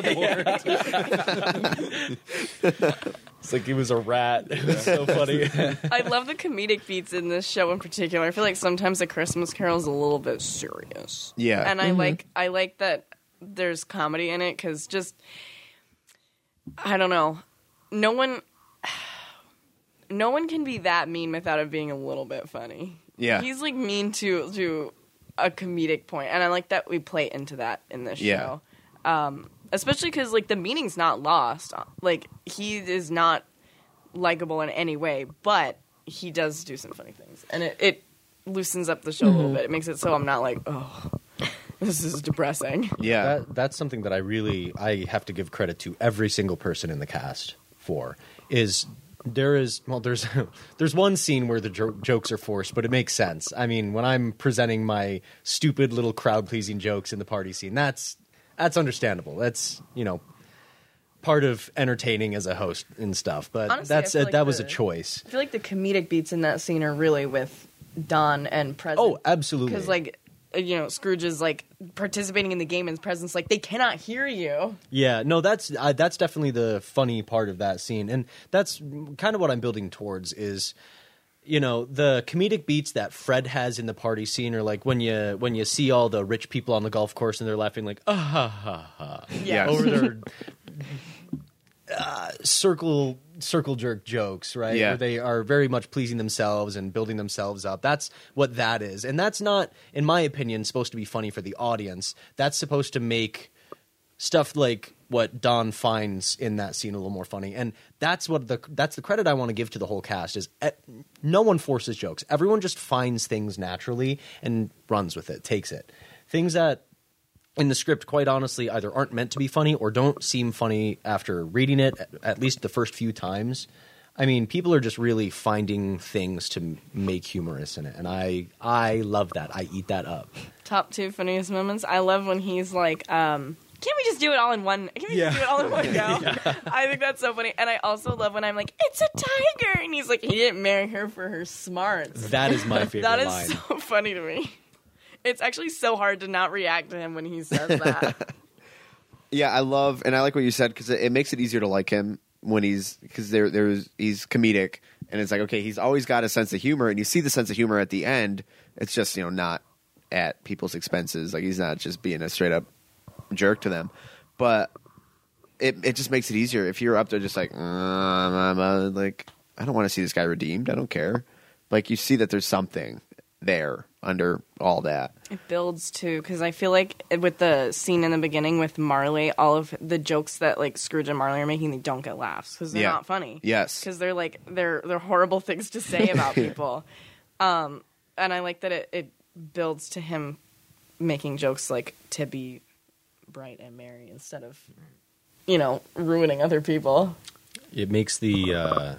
It's like he was a rat. It was so funny. I love the comedic beats in this show in particular. I feel like sometimes A Christmas Carol is a little bit serious. Yeah. And I like that there's comedy in it, because just, I don't know, no one can be that mean without it being a little bit funny. Yeah. He's like mean to a comedic point, and I like that we play into that in this Yeah. show. Especially because like the meaning's not lost. Like he is not likable in any way, but he does do some funny things, and it loosens up the show a little bit. It makes it so I'm not like, oh, this is depressing. Yeah. That's something that I have to give credit to every single person in the cast for. There's one scene where the jokes are forced, but it makes sense. I mean, when I'm presenting my stupid little crowd-pleasing jokes in the party scene, that's understandable. That's, part of entertaining as a host and stuff. But Honestly, I feel like that was a the- choice. I feel like the comedic beats in that scene are really with Don and Present. Oh, absolutely. Because like, Scrooge is like participating in the game in Present's like, they cannot hear you. Yeah, no, that's definitely the funny part of that scene, and that's kind of what I'm building towards is, the comedic beats that Fred has in the party scene are like when you see all the rich people on the golf course and they're laughing like ah ha ha ha Yes. over their circle jerk jokes, right? Yeah. Where they are very much pleasing themselves and building themselves up. That's what that is. And that's not, in my opinion, supposed to be funny for the audience. That's supposed to make stuff like what Don finds in that scene a little more funny. And that's the credit I want to give to the whole cast is no one forces jokes. Everyone just finds things naturally and runs with it, takes it. things that in the script, quite honestly, either aren't meant to be funny or don't seem funny after reading it, at least the first few times. I mean, people are just really finding things to make humorous in it, and I love that. I eat that up. Top 2 funniest moments. I love when he's like, can't we just do it all in one? Can we just do it all in one go? I think that's so funny. And I also love when I'm like, it's a tiger, and he's like, he didn't marry her for her smarts. That is my favorite That is line. so funny to me. It's actually so hard to not react to him when he says that. Yeah, I like what you said because it makes it easier to like him when he's comedic, and it's like, okay, he's always got a sense of humor, and you see the sense of humor at the end. It's just, not at people's expenses. Like, he's not just being a straight up jerk to them, but it just makes it easier if you're up there just like, like, I don't want to see this guy redeemed. I don't care. Like, you see that there's something there under all that. It builds too, because I feel like with the scene in the beginning with Marley, all of the jokes that like Scrooge and Marley are making, they don't get laughs because they're not funny. Yes, because they're like they're horrible things to say about people. And I like that it builds to him making jokes like to be bright and merry instead of ruining other people. It makes the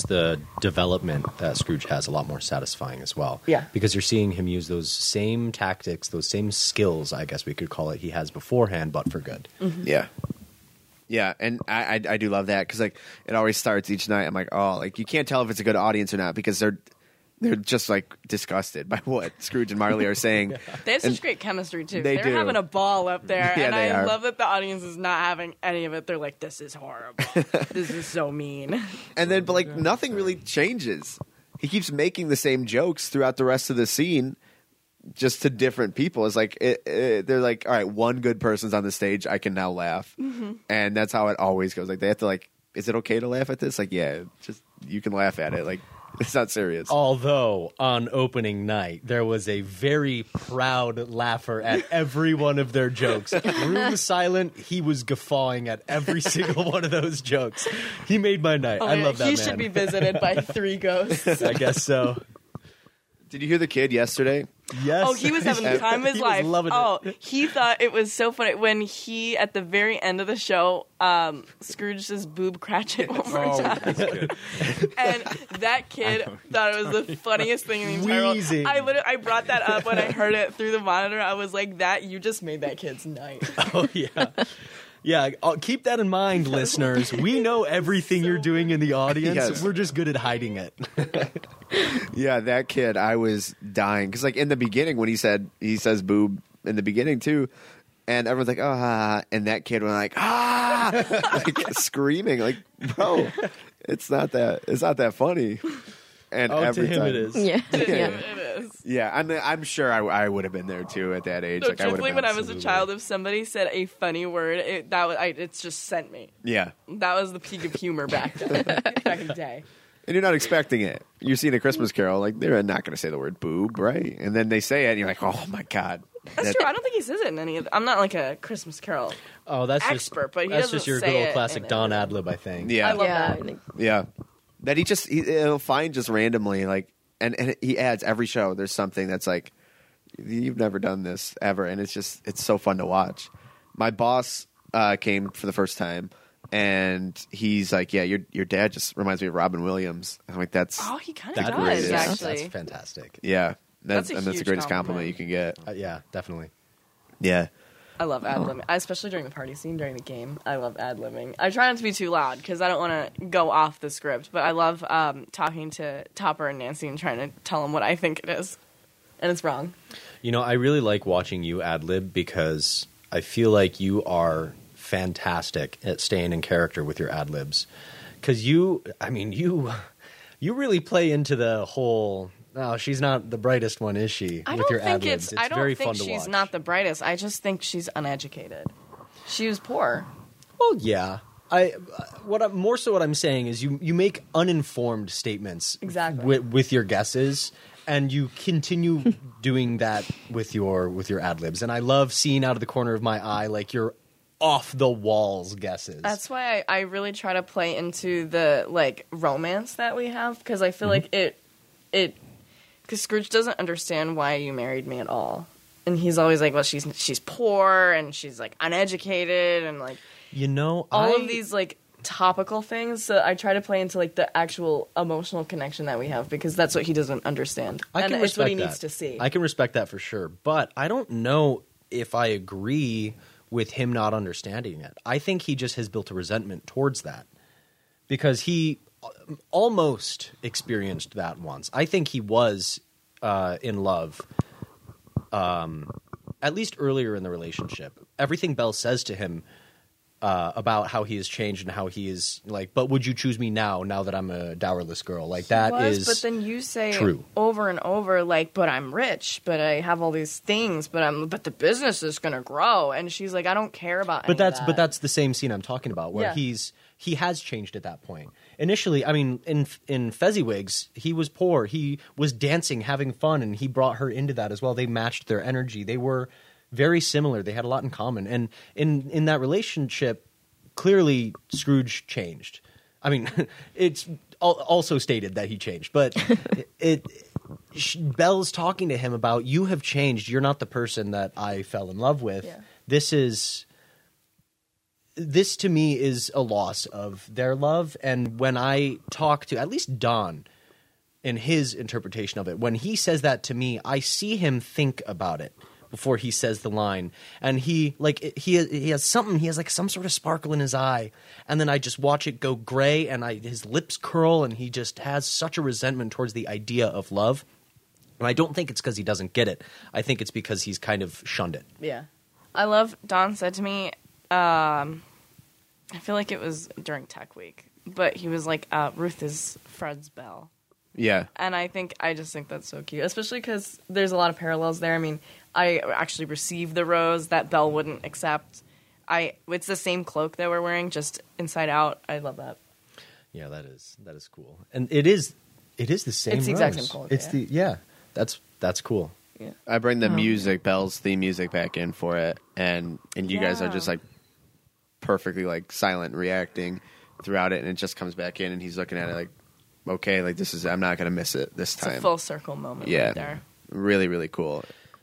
development that Scrooge has a lot more satisfying as well. Yeah. Because you're seeing him use those same tactics, those same skills, I guess we could call it, he has beforehand, but for good. Mm-hmm. Yeah. Yeah, and I do love that because like it always starts each night. I'm like, oh, like you can't tell if it's a good audience or not because they're just like disgusted by what Scrooge and Marley are saying. They have such great chemistry too. They're having a ball up there, Yeah, and they I are. love that the audience is not having any of it. They're like, "This is horrible. This is so mean." And then, but like nothing really changes. He keeps making the same jokes throughout the rest of the scene, just to different people. It's like they're like, all right, one good person's on the stage, I can now laugh, and that's how it always goes. Like they have to like, is it okay to laugh at this? Like, yeah, just you can laugh at it. Like. It's not serious. Although, on opening night, there was a very proud laugher at every one of their jokes. Room silent, he was guffawing at every single one of those jokes. He made my night. I love that He man. should be visited by 3 ghosts. I guess so. Did you hear the kid yesterday? Yes. Oh, he was having the time of his He was life. loving it. He thought it was so funny when he, at the very end of the show, Scrooge says "boob Cratchit" one more time. That's good. And that kid thought it was the funniest thing in the entire world. Wheezing. I brought that up when I heard it through the monitor. I was like, you just made that kid's night. Oh, yeah. Yeah, keep that in mind, listeners. We know everything you're doing in the audience. Yes. We're just good at hiding it. Yeah, that kid, I was dying because, like, in the beginning when he says "boob" in the beginning too, and everyone's like, "Ah!" and that kid was like, "Ah!" like screaming, like, "Bro, it's not that funny." And Oh, every to him time, it is. Yeah. Yeah. It is. Yeah, I'm sure I would have been there too at that age. No, like, I would truthfully, have when been. I was a child, if somebody said a funny word, it's just sent me. Yeah, That was the peak of humor back then, back in the day. and you're not expecting it. You're seeing A Christmas Carol, like they're not going to say the word "boob," right? And then they say it, and you're like, "Oh my god." That's true. I don't think he says it in any of. I'm not like a Christmas Carol. Oh, that's Expert, but he that's doesn't just your say good old it classic in Don it. ad-lib, I think. Yeah, I love Yeah, that. I think- Yeah, that he'll find just randomly, like, and he adds every show. There's something that's like, you've never done this ever, and it's so fun to watch. My boss came for the first time, and he's like, "Yeah, your dad just reminds me of Robin Williams." I'm like, "That's Oh, he kind of That does really is. actually. That's fantastic. yeah, That's a the huge greatest compliment compliment. you can get." Yeah, definitely. Yeah, I love ad-libbing, especially during the party scene, during the game. I love ad-libbing. I try not to be too loud because I don't want to go off the script, but I love talking to Topper and Nancy and trying to tell them what I think it is. And it's wrong. You know, I really like watching you ad-lib because I feel like you are fantastic at staying in character with your ad-libs. Because you really play into the whole... Oh, she's not the brightest one, is she? I with don't your think ad-libs. I don't very think fun to she's watch. not the brightest. I just think she's uneducated. She was poor. Well, yeah. What I'm saying is you make uninformed statements Exactly. with your guesses, and you continue doing that with your ad-libs. And I love seeing out of the corner of my eye like your off the walls guesses. That's why I really try to play into the like romance that we have because I feel like it because Scrooge doesn't understand why you married me at all. and he's always like, well, she's poor and she's like uneducated and like all of these like topical things. So I try to play into like the actual emotional connection that we have because that's what he doesn't understand. I can and it's what he respect needs to see. I can respect that for sure, but I don't know if I agree with him not understanding it. I think he just has built a resentment towards that because he almost experienced that once. I think he was in love, at least earlier in the relationship. Everything Belle says to him about how he has changed and how he is like, but would you choose me now that I'm a dowerless girl? Like But then you say true. Over and over, like, but I'm rich, but I have all these things, but the business is gonna grow. And she's like, I don't care about any of that. But that's the same scene I'm talking about where he has changed at that point. Initially, I mean, in Fezziwigs, he was poor. He was dancing, having fun, and he brought her into that as well. They matched their energy. They were very similar. They had a lot in common. And in that relationship, clearly Scrooge changed. I mean, it's also stated that he changed, but Belle's talking to him about, you have changed. You're not the person that I fell in love with. Yeah. This to me is a loss of their love. And when I talk to at least Don in his interpretation of it, when he says that to me, I see him think about it before he says the line, and he has something. He has like some sort of sparkle in his eye, and then I just watch it go gray, and his lips curl, and he just has such a resentment towards the idea of love. And I don't think it's because he doesn't get it. I think it's because he's kind of shunned it. Yeah, I love. Don said to me, I feel like it was during Tech Week, but he was like, "Ruth is Fred's Belle." Yeah. And I just think that's so cute, especially because there's a lot of parallels there. I mean, I actually received the rose that Belle wouldn't accept. It's the same cloak that we're wearing, just inside out. I love that. Yeah, that is cool, and it is the same. It's the exact rose. same cloak. It's that's cool. Yeah. I bring the music, Belle's theme music, back in for it, and you guys are just like perfectly like silent, reacting throughout it, and it just comes back in, and he's looking at it like, okay, like I'm not gonna miss it this time. It's a full circle moment right there. Really, really cool.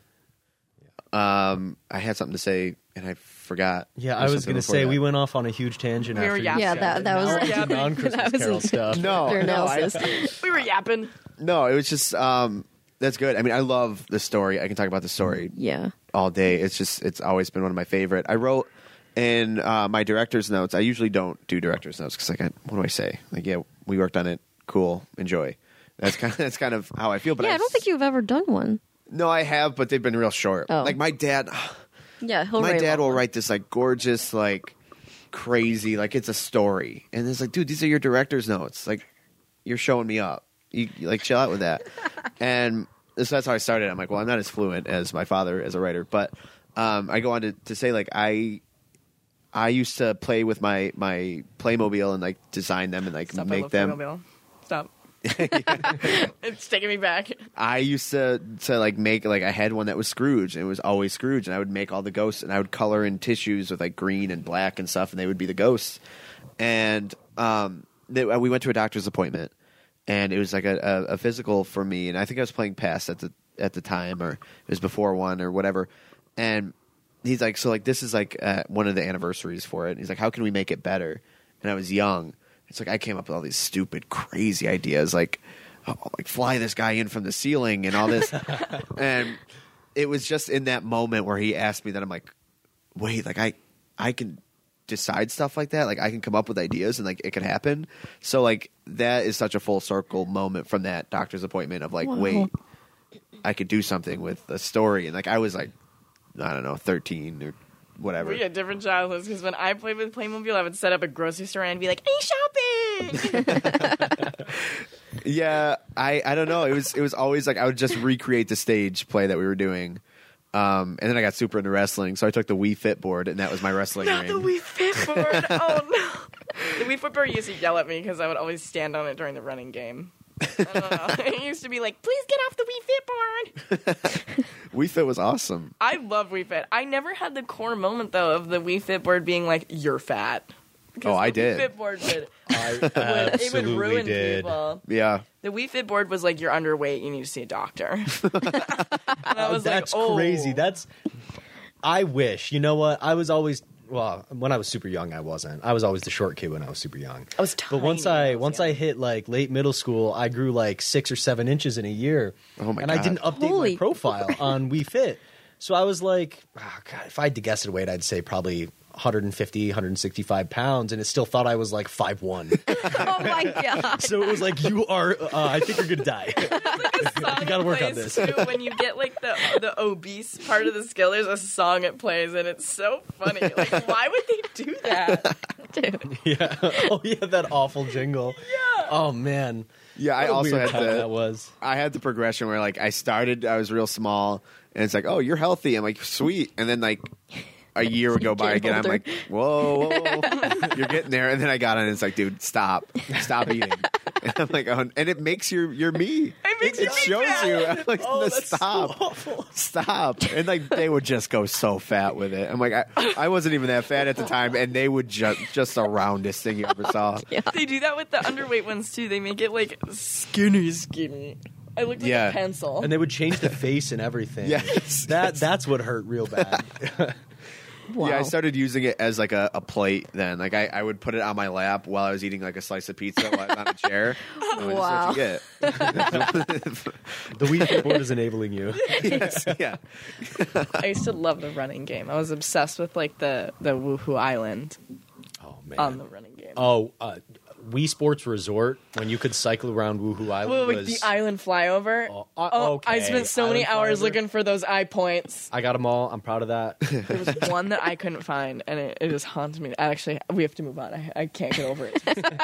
I had something to say and I forgot. Yeah, I was going to say we went off on a huge tangent. We were after yapping. Yeah, that was non-Christmas Carol stuff. Your analysis. We were yapping. No, it was just that's good. I mean, I love the story. I can talk about the story Yeah. all day. It's always been one of my favorite. I wrote in my director's notes. I usually don't do director's notes because what do I say? Like, yeah, we worked on it. Cool, enjoy. That's kind of how I feel. But I don't think you've ever done one. No, I have, but they've been real short. Oh. Like my dad. Yeah, My dad will write this like gorgeous, like crazy, like it's a story, and it's like, dude, these are your director's notes. Like, you're showing me up. You like chill out with that. And so that's how I started. I'm like, well, I'm not as fluent as my father as a writer, but I go on to say like I used to play with my Playmobil and like design them and like Stop, make them. Playmobil. Stop. It's taking me back. I used to like make like I had one that was Scrooge and it was always Scrooge, and I would make all the ghosts and I would color in tissues with like green and black and stuff, and they would be the ghosts. And we went to a doctor's appointment, and it was like a physical for me, and I think I was playing PES at the time, or it was before one or whatever. And he's like, so like this is like one of the anniversaries for it. And he's like, how can we make it better? And I was young. It's like I came up with all these stupid, crazy ideas, like fly this guy in from the ceiling and all this. And it was just in that moment where he asked me that I'm like, wait, like I can decide stuff like that. Like I can come up with ideas and like it can happen. So like that is such a full circle moment from that doctor's appointment of like, wait, I could do something with a story. And like I was like, I don't know, 13 or whatever. We had different childhoods because when I played with Playmobil, I would set up a grocery store and be like, "Are you shopping?" Yeah, I don't know. It was always like I would just recreate the stage play that we were doing, and then I got super into wrestling, so I took the Wii Fit board, and that was my wrestling Not ring. the Wii Fit board. Oh no, the Wii Fit board used to yell at me because I would always stand on it during the running game. I don't know. It used to be like, "Please get off the Wii Fit board." Wii Fit was awesome. I love Wii Fit. I never had the core moment though of the Wii Fit board being like, "You're fat." Oh, I did. Wii Fit board did. it would Absolutely ruin did. people. Yeah. The Wii Fit board was like, you're underweight, you need to see a doctor. And I was That's like, oh. crazy. I wish. You know what? I was always when I was super young, I wasn't. I was always the short kid when I was super young. I was But once tiny. I hit like late middle school, I grew like 6 or 7 inches in a year. Oh my and I God. didn't update Holy- my profile on Wii Fit. So I was like, oh God, if I had to guess at a weight, I'd say probably 150, 165 pounds, and it still thought I was like 5'1". Oh my god! So it was like, you are, I think you're gonna die. You gotta work on this. Too, when you get like the obese part of the scale, there's a song it plays, and it's so funny. Like, why would they do that? Dude. Yeah. Oh yeah, that awful jingle. Yeah. Oh man. Yeah, I What a also weird had time that was. I had the progression where like I was real small, and it's like, oh, you're healthy. I'm like, sweet, and then like a year would go by Getting again. I'm older. like, whoa, you're getting there, and then I got on, and it's like, dude, stop eating. And I'm like, oh, and it makes you're me. It makes you shows fat. you. I'm like, Oh, no, that's stop, so awful. stop, and like they would just go so fat with it. I'm like, I wasn't even that fat at the time, and they would just the roundest thing you ever saw. They do that with the underweight ones too. They make it like skinny. I looked like Yeah. a pencil. And they would change the face and everything. Yes. That's what hurt real bad. Wow. Yeah, I started using it as like a plate then. Like I would put it on my lap while I was eating like a slice of pizza while I was on a chair. And Wow. That's what you get. The Wii Fit board is enabling you. Yes, yeah. I used to love the running game. I was obsessed with like the Woohoo Island Oh man. on the running game. Wii Sports Resort, when you could cycle around Woohoo Island, Wait, was the island flyover. okay. I spent so many Island hours flyover. looking for those eye points. I got them all. I'm proud of that. There was one that I couldn't find, and it just haunted me. Actually, we have to move on. I can't get over it.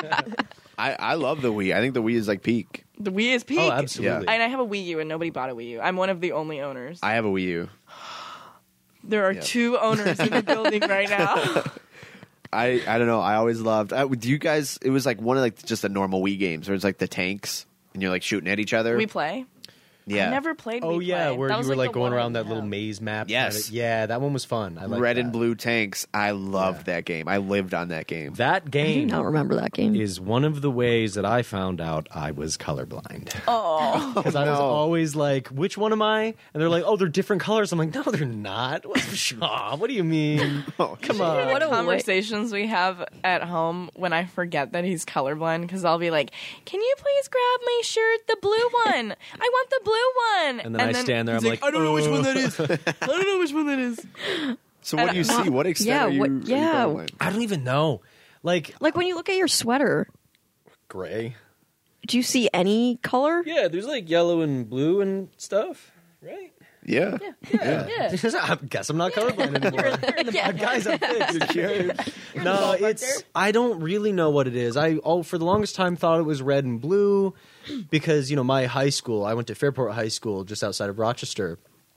I love the Wii. I think the Wii is like peak. The Wii is peak. Oh, absolutely. And I have a Wii U, and nobody bought a Wii U. I'm one of the only owners. I have a Wii U. There are Yeah. 2 owners in the building right now. I don't know. I always loved. Do you guys? It was like one of like just the normal Wii games where it's like the tanks and you're like shooting at each other. We play. yeah. I never played. Oh We yeah, Play. where That you was, were like the going one around I that little have. maze map. Yes. Yeah, that one was fun. I liked Red that. and blue tanks. I loved that game. I lived on that game. That I do game not remember that game. is one of the ways that I found out I was colorblind. Oh, Because I was no. always like, which one am I? And they're like, oh, they're different colors. I'm like, no, they're not. What do you mean? Oh, Come on. What a way- conversations we have at home when I forget that he's colorblind, because I'll be like, "Can you please grab my shirt, the blue one? I want the blue one." And then I stand there, he's I'm like, "I don't know which one that is. I don't know which one that is." So what do you see? What extent Yeah, are you? what- are you yeah. colorblind? I don't even know. Like, Like when you look at your sweater, gray. do you see any color? Yeah, there's like yellow and blue and stuff, right? Yeah. Yeah. I guess I'm not colorblind anymore. Yeah. Guys, I'm fixed. No, it's I don't really know what it is. For the longest time thought it was red and blue because my high school. I went to Fairport High School just outside of Rochester,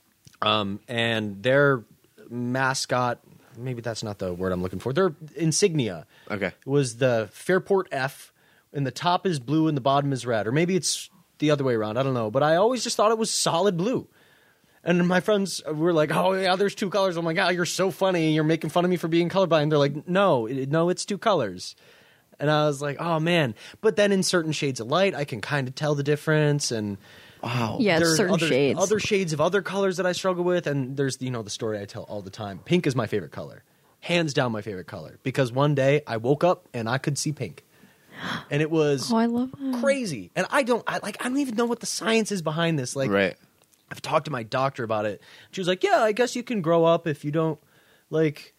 and their mascot. Maybe that's not the word I'm looking for. Their insignia Okay. was the Fairport F, and the top is blue and the bottom is red, or maybe it's the other way around. I don't know, but I always just thought it was solid blue. And my friends were like, "Oh yeah, there's 2 colors." I'm like, "Oh, you're so funny. You're making fun of me for being colorblind." They're like, "No, it's 2 colors." And I was like, "Oh man!" But then in certain shades of light, I can kind of tell the difference. And Wow. Yeah, it's there's certain shades. other shades of other colors that I struggle with. And there's the story I tell all the time. Pink is my favorite color, hands down my favorite color. Because one day I woke up and I could see pink, and it was Oh, I love that. crazy. And I don't even know what the science is behind this. Like, Right. I've talked to my doctor about it. She was like, "Yeah, I guess you can grow up if you don't like.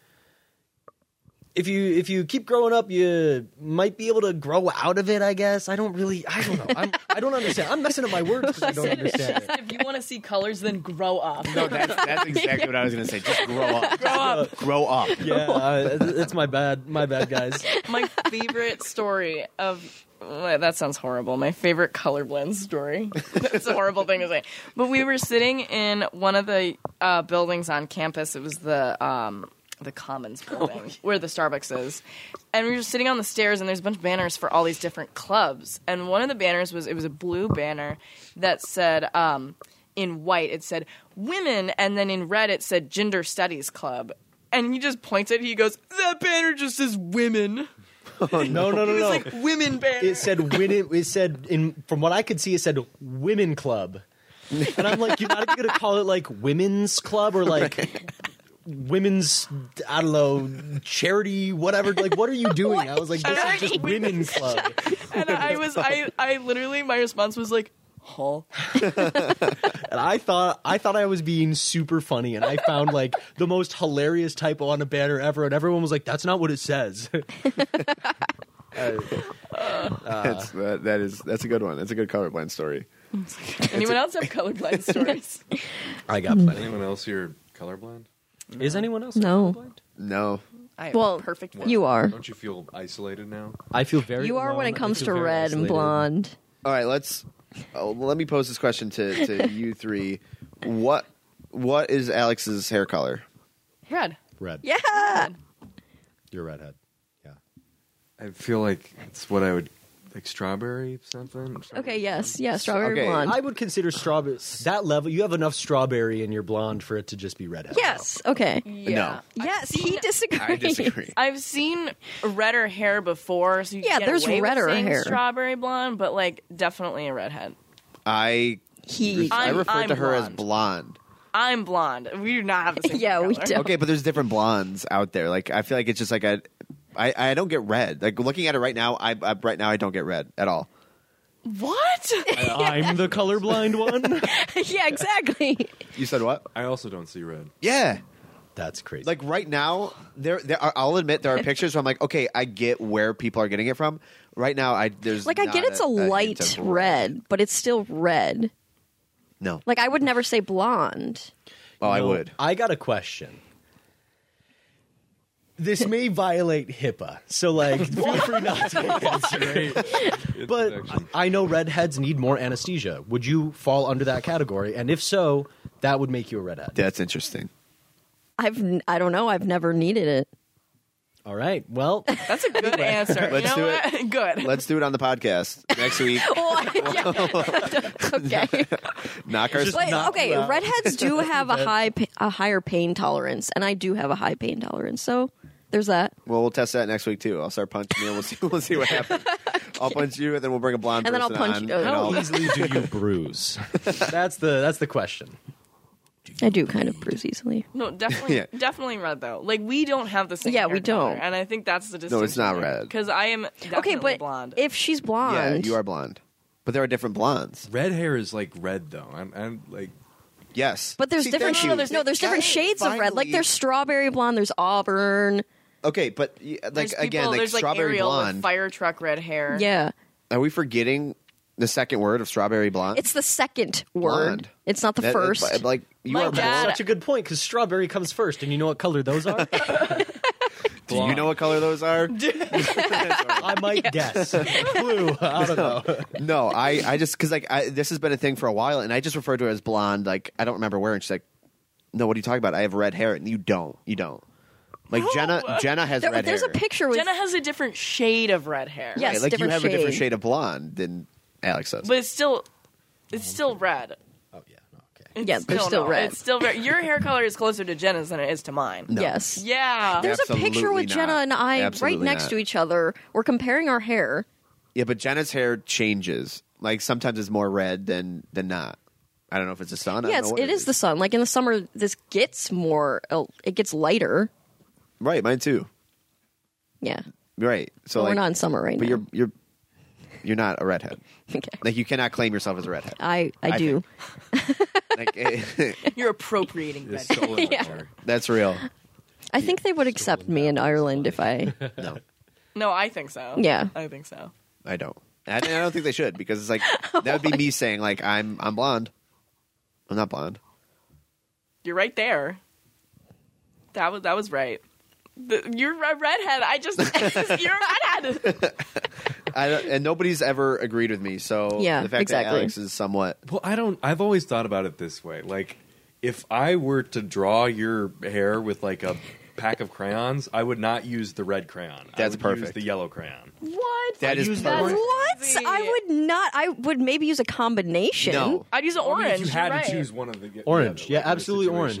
If you keep growing up, you might be able to grow out of it. I guess I don't know. I don't understand. I'm messing up my words because I don't understand it. If you want to see colors, then grow up. No, that's exactly what I was going to say. Just grow up. Grow up. Grow up. Yeah, it's my bad, guys. My favorite story of that sounds horrible. My favorite color blend story. That's a horrible thing to say. But we were sitting in one of the buildings on campus. It was the Commons building where the Starbucks is, and we were just sitting on the stairs. And there's a bunch of banners for all these different clubs. And one of the banners was a blue banner that said in white it said women, and then in red it said Gender Studies Club. And he just points at it. He goes, "That banner just says women." No. Like women banner. It said women. It said from what I could see, it said women club, and I'm like, you're not even gonna call it like women's club or like women's, I don't know, charity, whatever. Like, what are you doing? I was like, this is just women's club. And I literally, my response was like, huh? And I thought I was being super funny, and I found like the most hilarious typo on a banner ever, and everyone was like, "That's not what it says." That's a good one. That's a good colorblind story. Anyone else have colorblind stories? I got plenty. Anyone else here colorblind? Is anyone else No. colorblind? No. I have Well, perfect. you are. Don't you feel isolated now? I feel very. You are when alone. it comes I to feel very red and isolated. blonde. All right, let me pose this question to you three. What is Alex's hair color? Red. Red. Yeah. You're a redhead. Yeah. I feel like it's what I would like strawberry something. Okay, yes. Yeah, strawberry Okay, blonde. I would consider strawberry that level. You have enough strawberry in your blonde for it to just be redhead. Yes. Okay. Yeah. Yes, he disagrees. I disagree. I've seen redder hair before, so you Yeah, can get there's away with redder saying hair. strawberry blonde, but like definitely a redhead. I refer I'm to her as blonde. blonde. I'm blonde. We do not have the same. Yeah, hair we color. don't. Okay, but there's different blondes out there. Like I feel like it's just like I don't get red. Like looking at it right now, I don't get red at all. What? I'm the colorblind one. Yeah, exactly. You said what? I also don't see red. Yeah. That's crazy. Like right now, there are, I'll admit there are pictures where I'm like, okay, I get where people are getting it from. Right now, there's Like, I get it's a hint light of red, but it's still red. No. Like, I would never say blonde. Oh, I would. I got a question. This may violate HIPAA, so like, feel free not to answer it. But I know redheads need more anesthesia. Would you fall under that category? And if so, that would make you a redhead. That's interesting. I don't know. I've never needed it. All right. Well, That's a good answer. Let's you do know it. what? Good. Let's do it on the podcast next week. Okay. Knock our But, Not okay, allowed. redheads do have a higher pain tolerance, and I do have a high pain tolerance. So there's that. Well, we'll test that next week too. I'll start punching you. And we'll see what happens. I'll punch you, and then we'll bring a blonde And then I'll person punch on, you. and How I'll- easily do you bruise? That's the question. I do kind of bruise easily. No, definitely, Yeah. definitely red though. Like we don't have the same. Yeah, hair we don't. color, and I think that's the distinction. No, it's not red. Because I am definitely Okay, but blonde. if she's Yeah, blonde, you are blonde, but there are different blondes. Red hair is like red though. I'm like Yes, But there's See, different. thank you. There's different shades of red. Like Finally- there's strawberry blonde. There's auburn. Okay, but like There's people- again, like there's strawberry Ariel blonde. with fire truck red hair. Yeah, Are we forgetting the second word of strawberry blonde? it's the second word. Blonde. It's not the first. Like you My are dad- blonde. Such a good point because strawberry comes first, and you know what color those are? Do you know what color those are? I might guess. Blue. I don't know. No, I just because like this has been a thing for a while, and I just referred to her as blonde. Like I don't remember where, and she's like, "No, what are you talking about? I have red hair." And you don't. Like Jenna has red there's hair. a picture with. Jenna has a different shade of red hair. Yes, Right, like you different have a different shade. shade of blonde than Alex does. but it's still red. Oh yeah. Okay. It's Yeah, they're still red. It's still red. Your hair color is closer to Jenna's than it is to mine. Yes. Yeah. There's a picture Absolutely with Jenna not. and I Absolutely right next not. to each other. We're comparing our hair. Yeah, but Jenna's hair changes. Like sometimes it's more red than not. I don't know if it's the sun. I Yeah, don't know what it is the sun. Like in the summer, this gets more. It gets lighter. Right, mine too. Yeah. Right. So But like, we're not in summer right but now. you're not a redhead. Okay. Like you cannot claim yourself as a redhead. I do. Like, You're appropriating red. it's so red hair. that's real. I think they would accept me in Ireland if I. No, No, I think so. Yeah. I think so. I don't. I don't think they should because it's like that would be me saying like I'm blonde. I'm not blonde. You're right there. That was right. You're a redhead. You're a redhead. And nobody's ever agreed with me. So Yeah, the fact exactly. that Alex is somewhat Well, I've always thought about it this way. Like, if I were to draw your hair with like a pack of crayons, I would not use the red crayon. I That's would perfect. Use the yellow crayon. What? that is use the perfect. What? Crazy. I would not. I would maybe use a combination. No. I'd use an I mean, orange. if you had you're right. to choose one of the Orange. Yeah, like, in a absolutely situation. orange.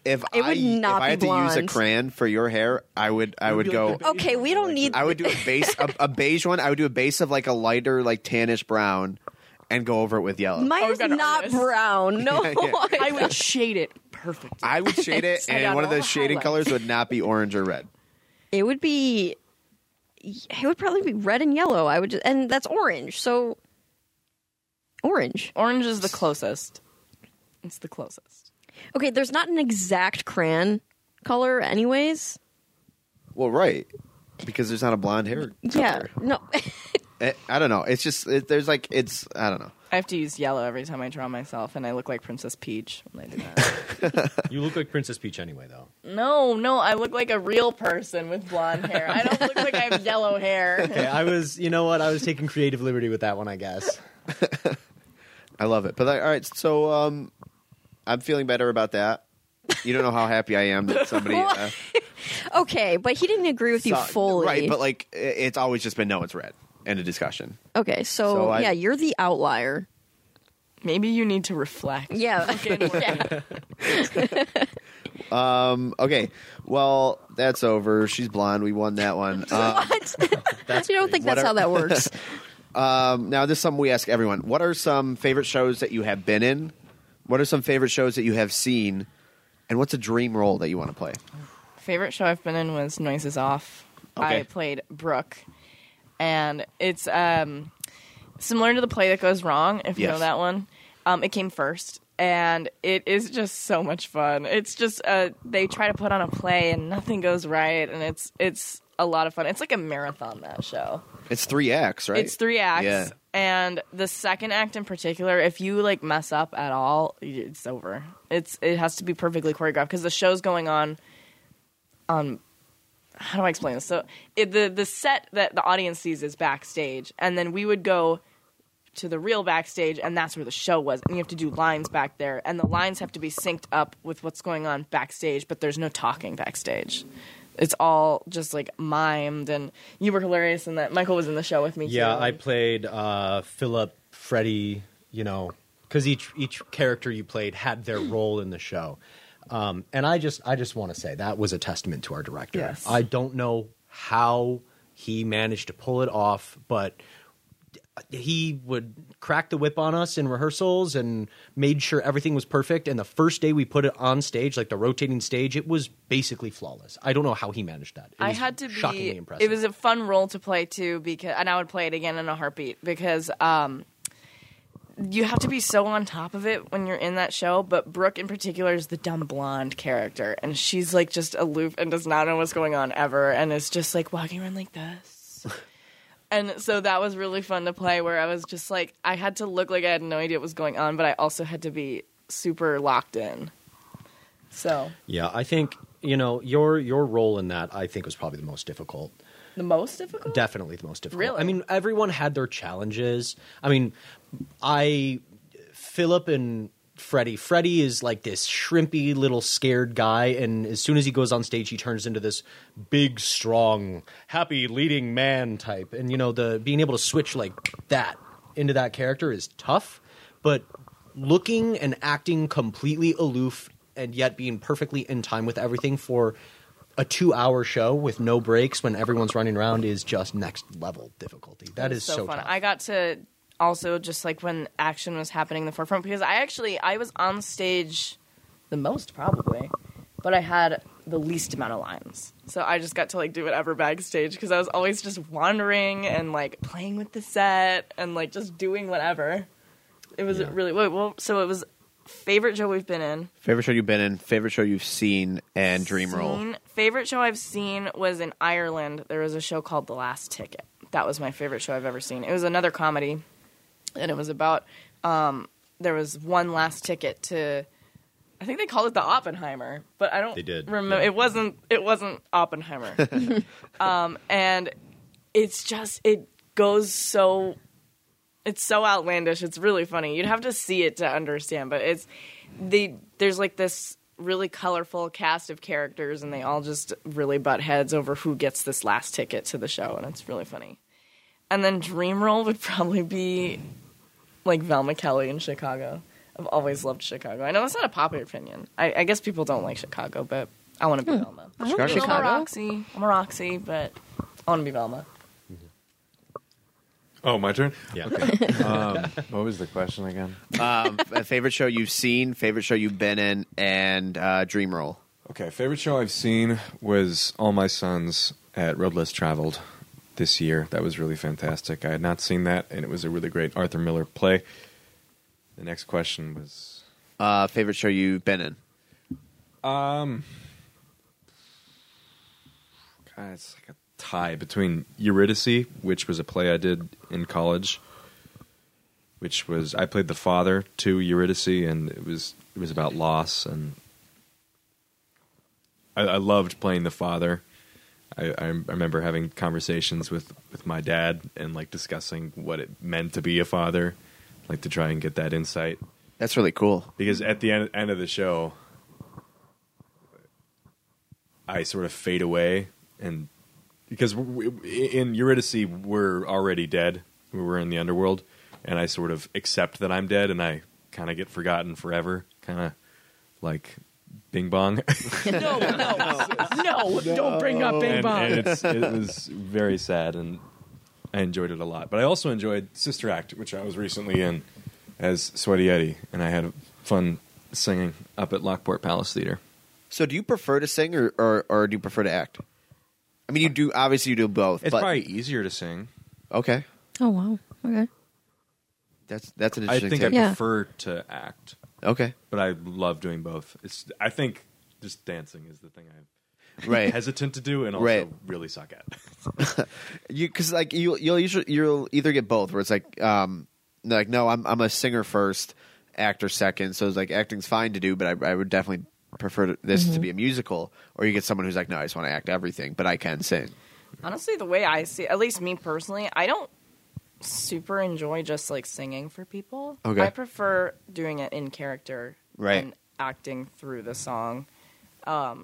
if It would not if I be had to use a blonde. crayon for your hair, I would go. Okay, we don't need. I would do a base, a beige one. I would do a base of like a lighter, like tannish brown, and go over it with yellow. Mine is we've got an not artist. brown. No, I would shade it perfect. I would shade it, I and got one of all those the shading highlights. colors would not be orange or red. It would be. It would probably be red and yellow. I would, just, and that's orange. So, orange. Orange is the closest. It's the closest. Okay, there's not an exact crayon color, anyways. Well, right, because there's not a blonde hair. Yeah, color. no. I don't know. It's just there's like it's I don't know. I have to use yellow every time I draw myself, and I look like Princess Peach when I do that. You look like Princess Peach anyway, though. No, I look like a real person with blonde hair. I don't look like I have yellow hair. Okay, I was taking creative liberty with that one, I guess. I love it. But all right, so I'm feeling better about that. You don't know how happy I am that somebody. Okay, but he didn't agree with you fully. Right, but like it's always just been no, it's red. End of discussion. Okay, so yeah, you're the outlier. Maybe you need to reflect. Yeah. Yeah. Okay, well that's over. She's blonde. We won that one. What? You don't think that's how that works? Now this is something we ask everyone. What are some favorite shows that you have been in? What are some favorite shows that you have seen? And what's a dream role that you want to play? Favorite show I've been in was Noises Off. Okay. I played Brooke. And it's similar to The Play That Goes Wrong, if you Yes. know that one. It came first, and it is just so much fun. It's just they try to put on a play, and nothing goes right, and it's a lot of fun. It's like a marathon, that show. It's 3 acts, right? It's 3 acts, Yeah. and the second act in particular, if you like mess up at all, it's over. It has to be perfectly choreographed because the show's going on. How do I explain this? So the set that the audience sees is backstage, and then we would go to the real backstage, and that's where the show was. And you have to do lines back there, and the lines have to be synced up with what's going on backstage, but there's no talking backstage. It's all just like mimed, and you were hilarious in that. Michael was in the show with me too. Yeah, I played Philip, Freddie, because each character you played had their role in the show. And I just want to say that was a testament to our director. Yes. I don't know how he managed to pull it off, but he would crack the whip on us in rehearsals and made sure everything was perfect. And the first day we put it on stage, like the rotating stage, it was basically flawless. I don't know how he managed that. It I was had to shockingly be. impressive. It was a fun role to play too, because, and I would play it again in a heartbeat because you have to be so on top of it when you're in that show. But Brooke in particular is the dumb blonde character, and she's like just aloof and does not know what's going on ever, and is just like walking around like this. And so that was really fun to play, where I was just like, I had to look like I had no idea what was going on, but I also had to be super locked in. So Yeah, I think your role in that I think was probably the most difficult. the most difficult. Definitely the most difficult. Really? I mean, everyone had their challenges. I mean, Philip and Freddie is like this shrimpy little scared guy, and as soon as he goes on stage, he turns into this big, strong, happy leading man type. And the being able to switch like that into that character is tough, but looking and acting completely aloof and yet being perfectly in time with everything for a 2-hour show with no breaks when everyone's running around is just next level difficulty. That is so fun. tough. I got to also just like when action was happening in the forefront, because I was on stage the most probably, but I had the least amount of lines. So I just got to like do whatever backstage because I was always just wandering and like playing with the set and like just doing whatever. It was really well. So it was favorite show we've been in. Favorite show you've been in, favorite show you've seen, and dream role. Favorite show I've seen was in Ireland. There was a show called The Last Ticket. That was my favorite show I've ever seen. It was another comedy, and it was about there was one last ticket to, I think they called it the Oppenheimer, but I don't They did, remember. yeah. It wasn't Oppenheimer. And it goes so. It's so outlandish. It's really funny. You'd have to see it to understand, but there's like this really colorful cast of characters, and they all just really butt heads over who gets this last ticket to the show, and it's really funny. And then dream role would probably be like Velma Kelly in Chicago. I've always loved Chicago. I know that's not a popular opinion. I guess people don't like Chicago, but I want to be Velma. I love Chicago. Chicago. I'm a Roxy, but I want to be Velma. Oh, my turn? Yeah. What was the question again? Favorite show you've seen, favorite show you've been in, and dream role. Okay, favorite show I've seen was All My Sons at Road Less Traveled this year. That was really fantastic. I had not seen that, and it was a really great Arthur Miller play. The next question was... Favorite show you've been in. God, it's like a tie between Eurydice, which was a play I did in college, which was I played the father to Eurydice, and it was about loss, and I loved playing the father. I remember having conversations with my dad and like discussing what it meant to be a father, like to try and get that insight. That's really cool. Because at the end of the show, I sort of fade away, and because in Eurydice we're already dead, we were in the underworld, and I sort of accept that I'm dead, and I kind of get forgotten forever, kind of like Bing Bong. No, don't bring up Bing Bong. And it was very sad, and I enjoyed it a lot. But I also enjoyed Sister Act, which I was recently in as Sweaty Eddie, and I had fun singing up at Lockport Palace Theater. So do you prefer to sing or do you prefer to act? I mean, you do. Obviously, you do both. It's but, probably easier to sing. okay. Oh wow. Okay. That's an I interesting think take. I Yeah. prefer to act, Okay. but I love doing both. I think just dancing is the thing I'm Right. hesitant to do and also Right. really suck at. Because like you'll either get both, where it's like no, I'm a singer first, actor second. So it's like acting's fine to do, but I would definitely prefer this to be a musical. Or you get someone who's like, no, I just want to act everything, but I can sing. Honestly, the way I see, at least me personally, I don't super enjoy just like singing for people. Okay. I prefer doing it in character, Right. and acting through the song. Yeah,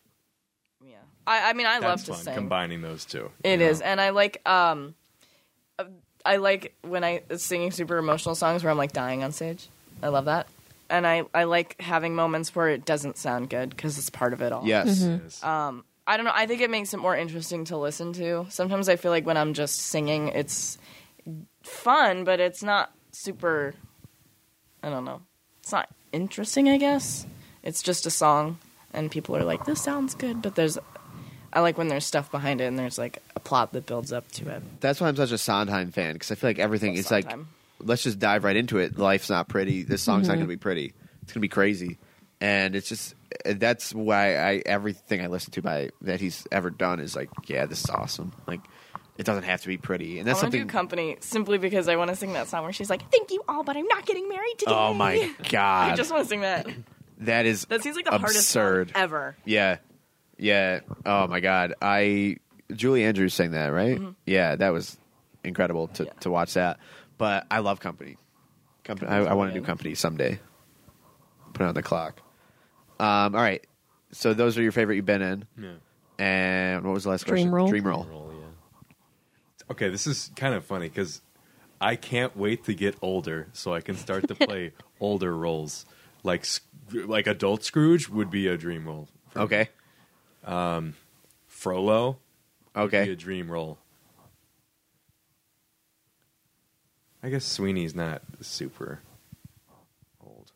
I mean, I love That's to fun, sing. combining those two. It you is, know? and I like when I singing super emotional songs where I'm like dying on stage. I love that, and I like having moments where it doesn't sound good because it's part of it all. Yes. It is. I don't know. I think it makes it more interesting to listen to. Sometimes I feel like when I'm just singing, it's fun, but it's not super. I don't know. It's not interesting, I guess. It's just a song, and people are like, "This sounds good," but I like when there's stuff behind it, and there's like a plot that builds up to it. That's why I'm such a Sondheim fan, because I feel like everything is like, Sondheim. let's just dive right into it. Life's not pretty. This song's not going to be pretty. It's going to be crazy. And it's just, that's why everything I listen to that he's ever done is like, yeah, this is awesome. Like, it doesn't have to be pretty. And I that's want to do something. Company simply because I want to sing that song where she's like, "Thank you all, but I'm not getting married today." Oh my I God. just want to sing that. That is That seems like the hardest absurd. song ever. Yeah. Yeah. Oh my God. Julie Andrews sang that, right? Yeah, that was incredible to watch that. But I love Company. I want to do Company someday. Put it on the clock. All right. So those are your favorite you've been in. Yeah. And what was the last Dream question? Roll. Dream Roll. Roll, yeah. Okay, this is kind of funny because I can't wait to get older so I can start to play older roles. Like adult Scrooge would be a dream role. Okay. Frollo would be a Okay. dream role. I guess Sweeney's not super old.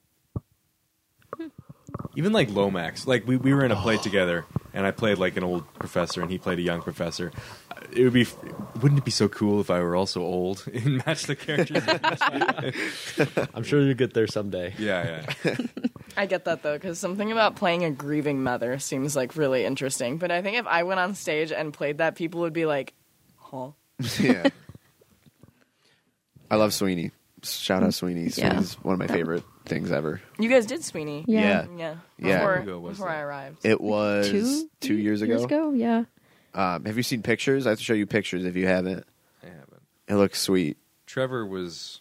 Even like Lomax, like we were in a play together, and I played like an old professor, and he played a young professor. Wouldn't it be so cool if I were also old and match the characters? I'm sure you'll get there someday. Yeah. I get that though, because something about playing a grieving mother seems like really interesting. But I think if I went on stage and played that, people would be like, "Huh." Yeah. I love Sweeney. Shout out Sweeney. Yeah. Sweeney's one of my favorite things ever. You guys did Sweeney. Yeah. Yeah. Yeah. Before, How long ago was before that? I arrived. It was 2 years ago. Yeah. Have you seen pictures? I have to show you pictures if you haven't. I haven't. It looks sweet. Trevor was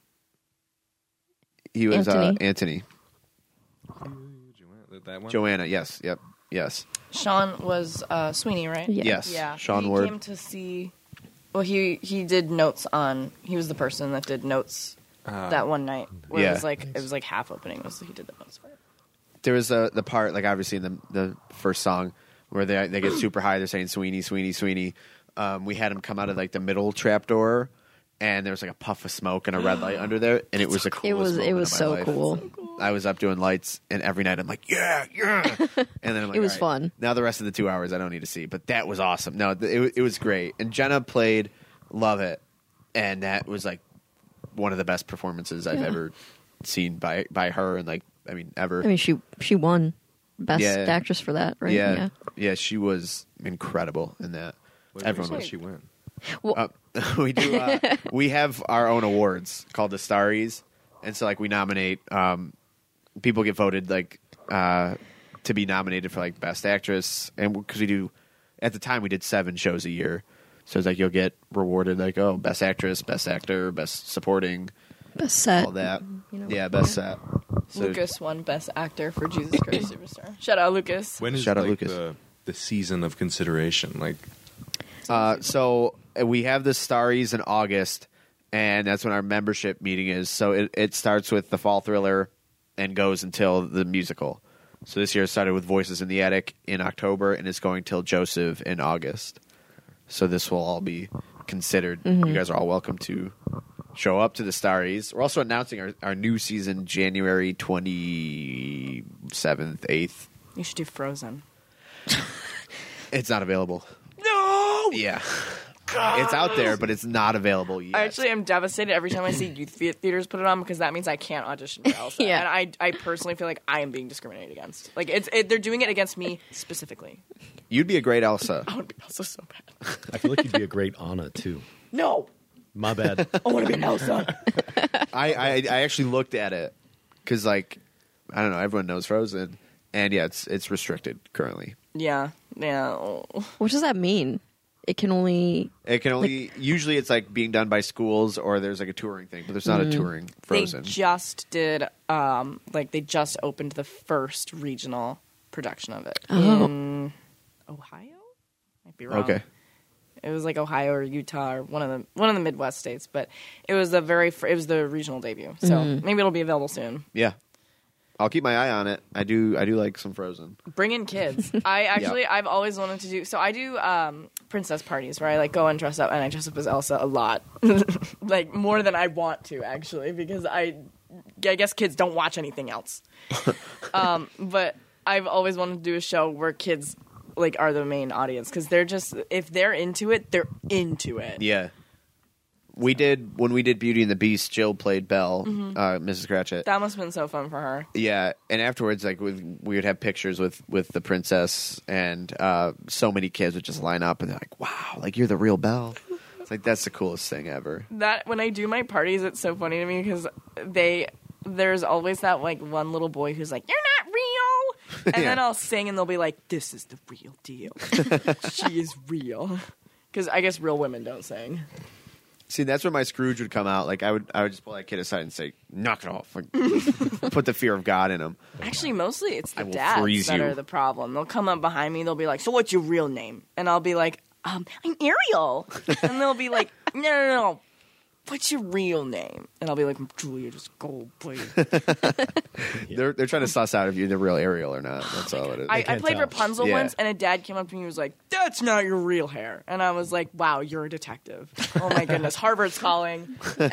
He was Anthony. Anthony. that one. Joanna, yes. Yep. Yes. Sean was Sweeney, right? Yeah. Yes. Yeah. Sean he Ward. came to see. Well, he did notes on. He was the person that did notes that one night where yeah. it was like half opening. Was he did the most part. There was the part, like obviously in the first song where they get super high. They're saying Sweeney, Sweeney, Sweeney. We had him come out of like the middle trapdoor, and there was like a puff of smoke and a red light under there, and it was the coolest moment It was of my so life. cool. I was up doing lights, and every night I'm like, yeah, yeah. And then I'm like, It was all right, fun. Now the rest of the 2 hours I don't need to see, but that was awesome. No, it was great. And Jenna played Love It, and that was like one of the best performances I've ever seen by her, and like, I mean, ever. I mean, she won Best Yeah. Actress for that, right? Yeah, she was incredible in that. Everyone What was. did she win? Well, We do. We have our own awards called the Starries, and so like we nominate. People get voted like to be nominated for like Best Actress, and because we do, at the time we did 7 shows a year, so it's like you'll get rewarded like Best Actress, Best Actor, Best Supporting, Best Set. all that. You know. Yeah, Best Set. So, Lucas won Best Actor for Jesus Christ Superstar. Shout out, Lucas. When is Shout out like, Lucas. the season of consideration? Like, So we have the Starries in August, and that's when our membership meeting is. So it starts with the Fall Thriller and goes until the musical. So this year it started with Voices in the Attic in October, and it's going till Joseph in August. So this will all be considered. You guys are all welcome to show up to the Starries. We're also announcing our new season January 27th, 8th. You should do Frozen. It's not available. No! Yeah. It's out there, but it's not available yet. I actually am devastated every time I see youth theaters put it on because that means I can't audition for Elsa. Yeah. And I personally feel like I am being discriminated against. Like they're doing it against me specifically. You'd be a great Elsa. I want to be Elsa so bad. I feel like you'd be a great Anna too. No, My bad. I want to be Elsa. I actually looked at it because, like, I don't know, everyone knows Frozen, and yeah, it's restricted currently. yeah. What does that mean? It can only. It can only usually it's like being done by schools or there's like a touring thing, but there's not a touring Frozen. They just did they just opened the first regional production of it in Ohio. Might be wrong. Okay, It was like Ohio or Utah or one of the Midwest states, but it was the regional debut. So maybe it'll be available soon. yeah, I'll keep my eye on it. I do like some Frozen. Bring in kids. I've always wanted to do. So I do princess parties where I like go and dress up, and I dress up as Elsa a lot, like more than I want to actually, because I guess kids don't watch anything else. But I've always wanted to do a show where kids like are the main audience because they're just if they're into it, they're into it. Yeah, we did when we did Beauty and the Beast. Jill played Belle, Mrs. Cratchit. That must have been so fun for her. Yeah, and afterwards, like we would have pictures with the princess, and so many kids would just line up, and they're like, "Wow, like you're the real Belle." It's like that's the coolest thing ever. That when I do my parties, it's so funny to me because there's always that like one little boy who's like, "You're not real," and then I'll sing, and they'll be like, "This is the real deal. She is real." Because I guess real women don't sing. See, that's where my Scrooge would come out. Like I would just pull that kid aside and say, "Knock it off!" Like, put the fear of God in him. Actually, mostly it's I the will dads freeze that you. are the problem. They'll come up behind me. They'll be like, "So what's your real name?" And I'll be like, "I'm Ariel." And they'll be like, No. What's your real name? And I'll be like, Julia, just go, please. They're trying to suss out if you're the real Ariel or not. That's all it is. I can't played tell. Rapunzel Yeah. once, and a dad came up to me and was like, "That's not your real hair." And I was like, "Wow, you're a detective." Oh my goodness, Harvard's calling.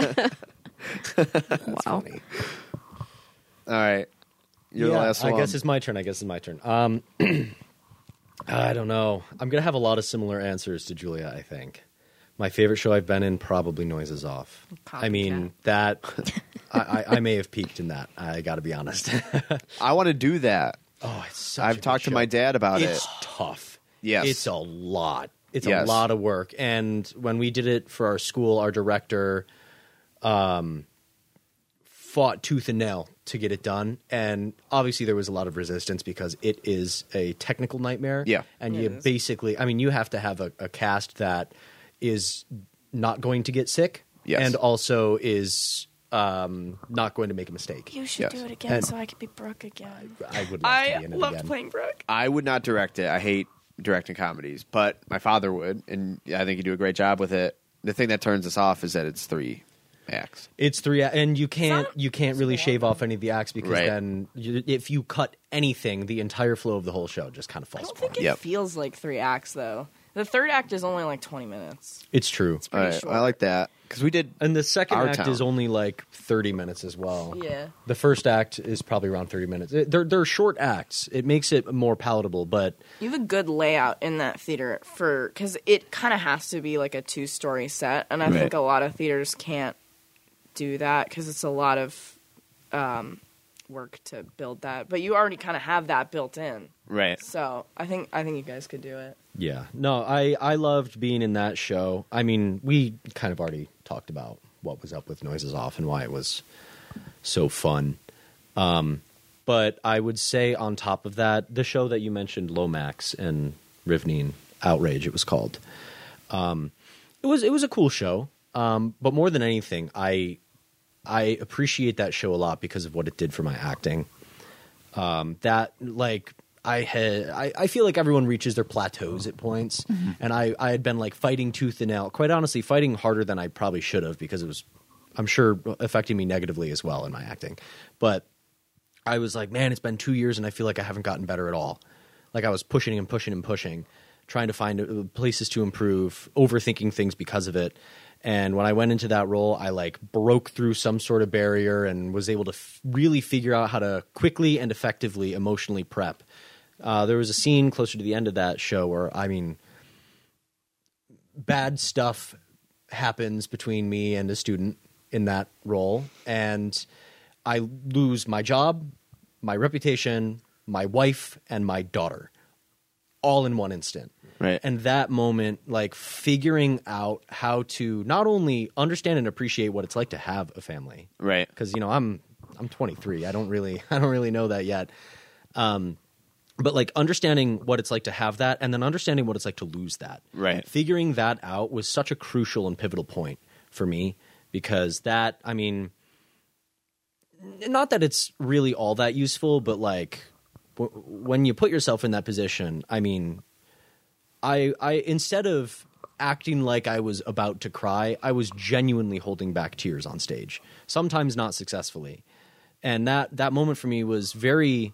Wow. All right, you're the last one. I guess it's my turn. I don't know. I'm going to have a lot of similar answers to Julia, I think. My favorite show I've been in, probably Noises Off. I mean, that... I may have peaked in that. I got to be honest. I want to do that. Oh, it's such I've a talked good to my show. dad about It's it. tough. Yes. It's a lot. It's Yes. a lot of work. And when we did it for our school, our director fought tooth and nail to get it done. And obviously there was a lot of resistance because it is a technical nightmare. Yeah. And It you is. basically, I mean, you have to have a cast that is not going to get sick. Yes. And also is not going to make a mistake. You should Yes. do it again And- so I could be Brooke again. I would love to I be in it loved again. playing Brooke. I would not direct it. I hate directing comedies, but my father would, and I think he'd do a great job with it. The thing that turns us off is that it's 3 acts. It's 3 and you can't really It's shave off any of the acts because Right. then if you cut anything, the entire flow of the whole show just kind of I falls don't apart. think it feels like 3 acts though. The third act is only like 20 minutes. It's true. It's All pretty right, short. I like that because we did. And the second Our act Town. is only like 30 minutes as well. Yeah. The first act is probably around 30 minutes. They're short acts. It makes it more palatable, but You have a good layout in that theater because it kind of has to be like a 2-story set, and I Right. think a lot of theaters can't do that because it's a lot of work to build that. But you already kind of have that built in, Right. so I think you guys could do it. yeah. No, I loved being in that show. I mean, we kind of already talked about what was up with Noises Off and why it was so fun. But I would say on top of that, the show that you mentioned, Lomax and Rivnine Outrage, it was called. It was a cool show. But more than anything, I appreciate that show a lot because of what it did for my acting. That like I feel like everyone reaches their plateaus at points, and I had been like fighting tooth and nail, quite honestly, fighting harder than I probably should have because it was, I'm sure, affecting me negatively as well in my acting. But I was like, man, it's been 2 years and I feel like I haven't gotten better at all. Like I was pushing and pushing and pushing, trying to find places to improve, overthinking things because of it. And when I went into that role, I like broke through some sort of barrier and was able to really figure out how to quickly and effectively emotionally prep. There was a scene closer to the end of that show where, I mean, bad stuff happens between me and a student in that role, and I lose my job, my reputation, my wife, and my daughter, all in one instant. Right. And that moment, like figuring out how to not only understand and appreciate what it's like to have a family, Right. because you know I'm 23. I don't really know that yet. But like understanding what it's like to have that, and then understanding what it's like to lose that. Right. Figuring that out was such a crucial and pivotal point for me because that, I mean, not that it's really all that useful, but like when you put yourself in that position, I mean, I instead of acting like I was about to cry, I was genuinely holding back tears on stage, sometimes not successfully. And that moment for me was very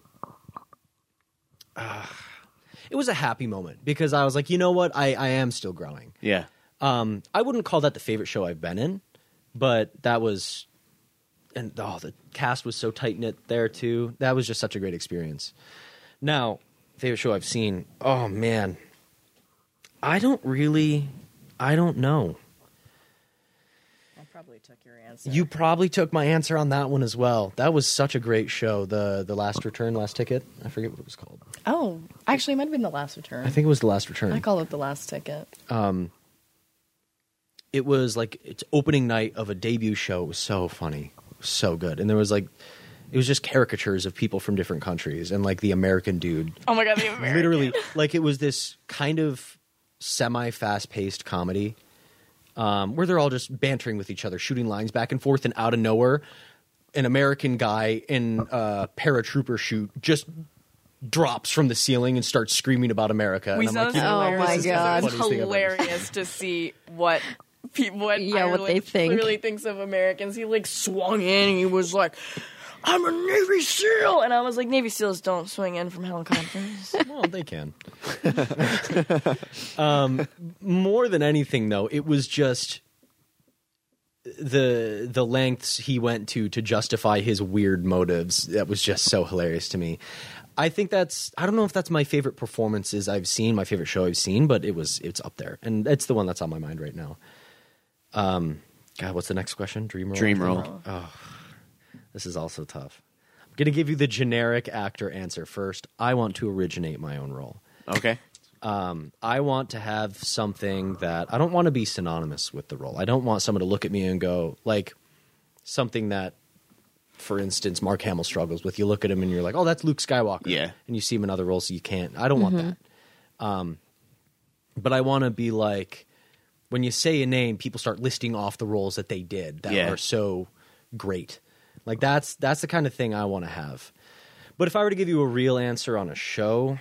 it was a happy moment because I was like, you know what? I am still growing. Yeah. I wouldn't call that the favorite show I've been in, but that was, and the cast was so tight knit there too. That was just such a great experience. Now, favorite show I've seen. Oh man, I don't know. I probably took your answer. You probably took my answer on that one as well. That was such a great show. The Last Return, Last Ticket. I forget what it was called. Oh, actually, it might have been The Last Return. I think it was The Last Return. I call it The Last Ticket. It was like its opening night of a debut show. It was so funny, so good, and there was like, it was just caricatures of people from different countries and like the American dude. Oh my God, the American. Literally, like it was this kind of semi-fast-paced comedy where they're all just bantering with each other, shooting lines back and forth, and out of nowhere, an American guy in a paratrooper chute just drops from the ceiling and starts screaming about America. We And saw I'm this like, Oh hilarious my because God. It was Funniest thing ever. hilarious to see what people, what Yeah, what Ireland they think. clearly thinks of Americans. He like swung in and he was like, "I'm a Navy SEAL," and I was like, "Navy SEALs don't swing in from helicopters." well, they can. More than anything, though, it was just the lengths he went to justify his weird motives. That was just so hilarious to me. I think I don't know if that's my favorite performances I've seen, my favorite show I've seen, but it's up there, and it's the one that's on my mind right now. God, what's the next question? Dream roll. Dream roll. Oh, this is also tough. I'm going to give you the generic actor answer first. I want to originate my own role. Okay. I want to have something that I don't want to be synonymous with the role. I don't want someone to look at me and go, like, something that, for instance, Mark Hamill struggles with. You look at him and you're like, oh, that's Luke Skywalker. Yeah. And you see him in other roles, so you can't. I don't want that. But I want to be like, when you say a name, people start listing off the roles that they did that Yeah. are so great. Like, that's the kind of thing I want to have. But if I were to give you a real answer on a show,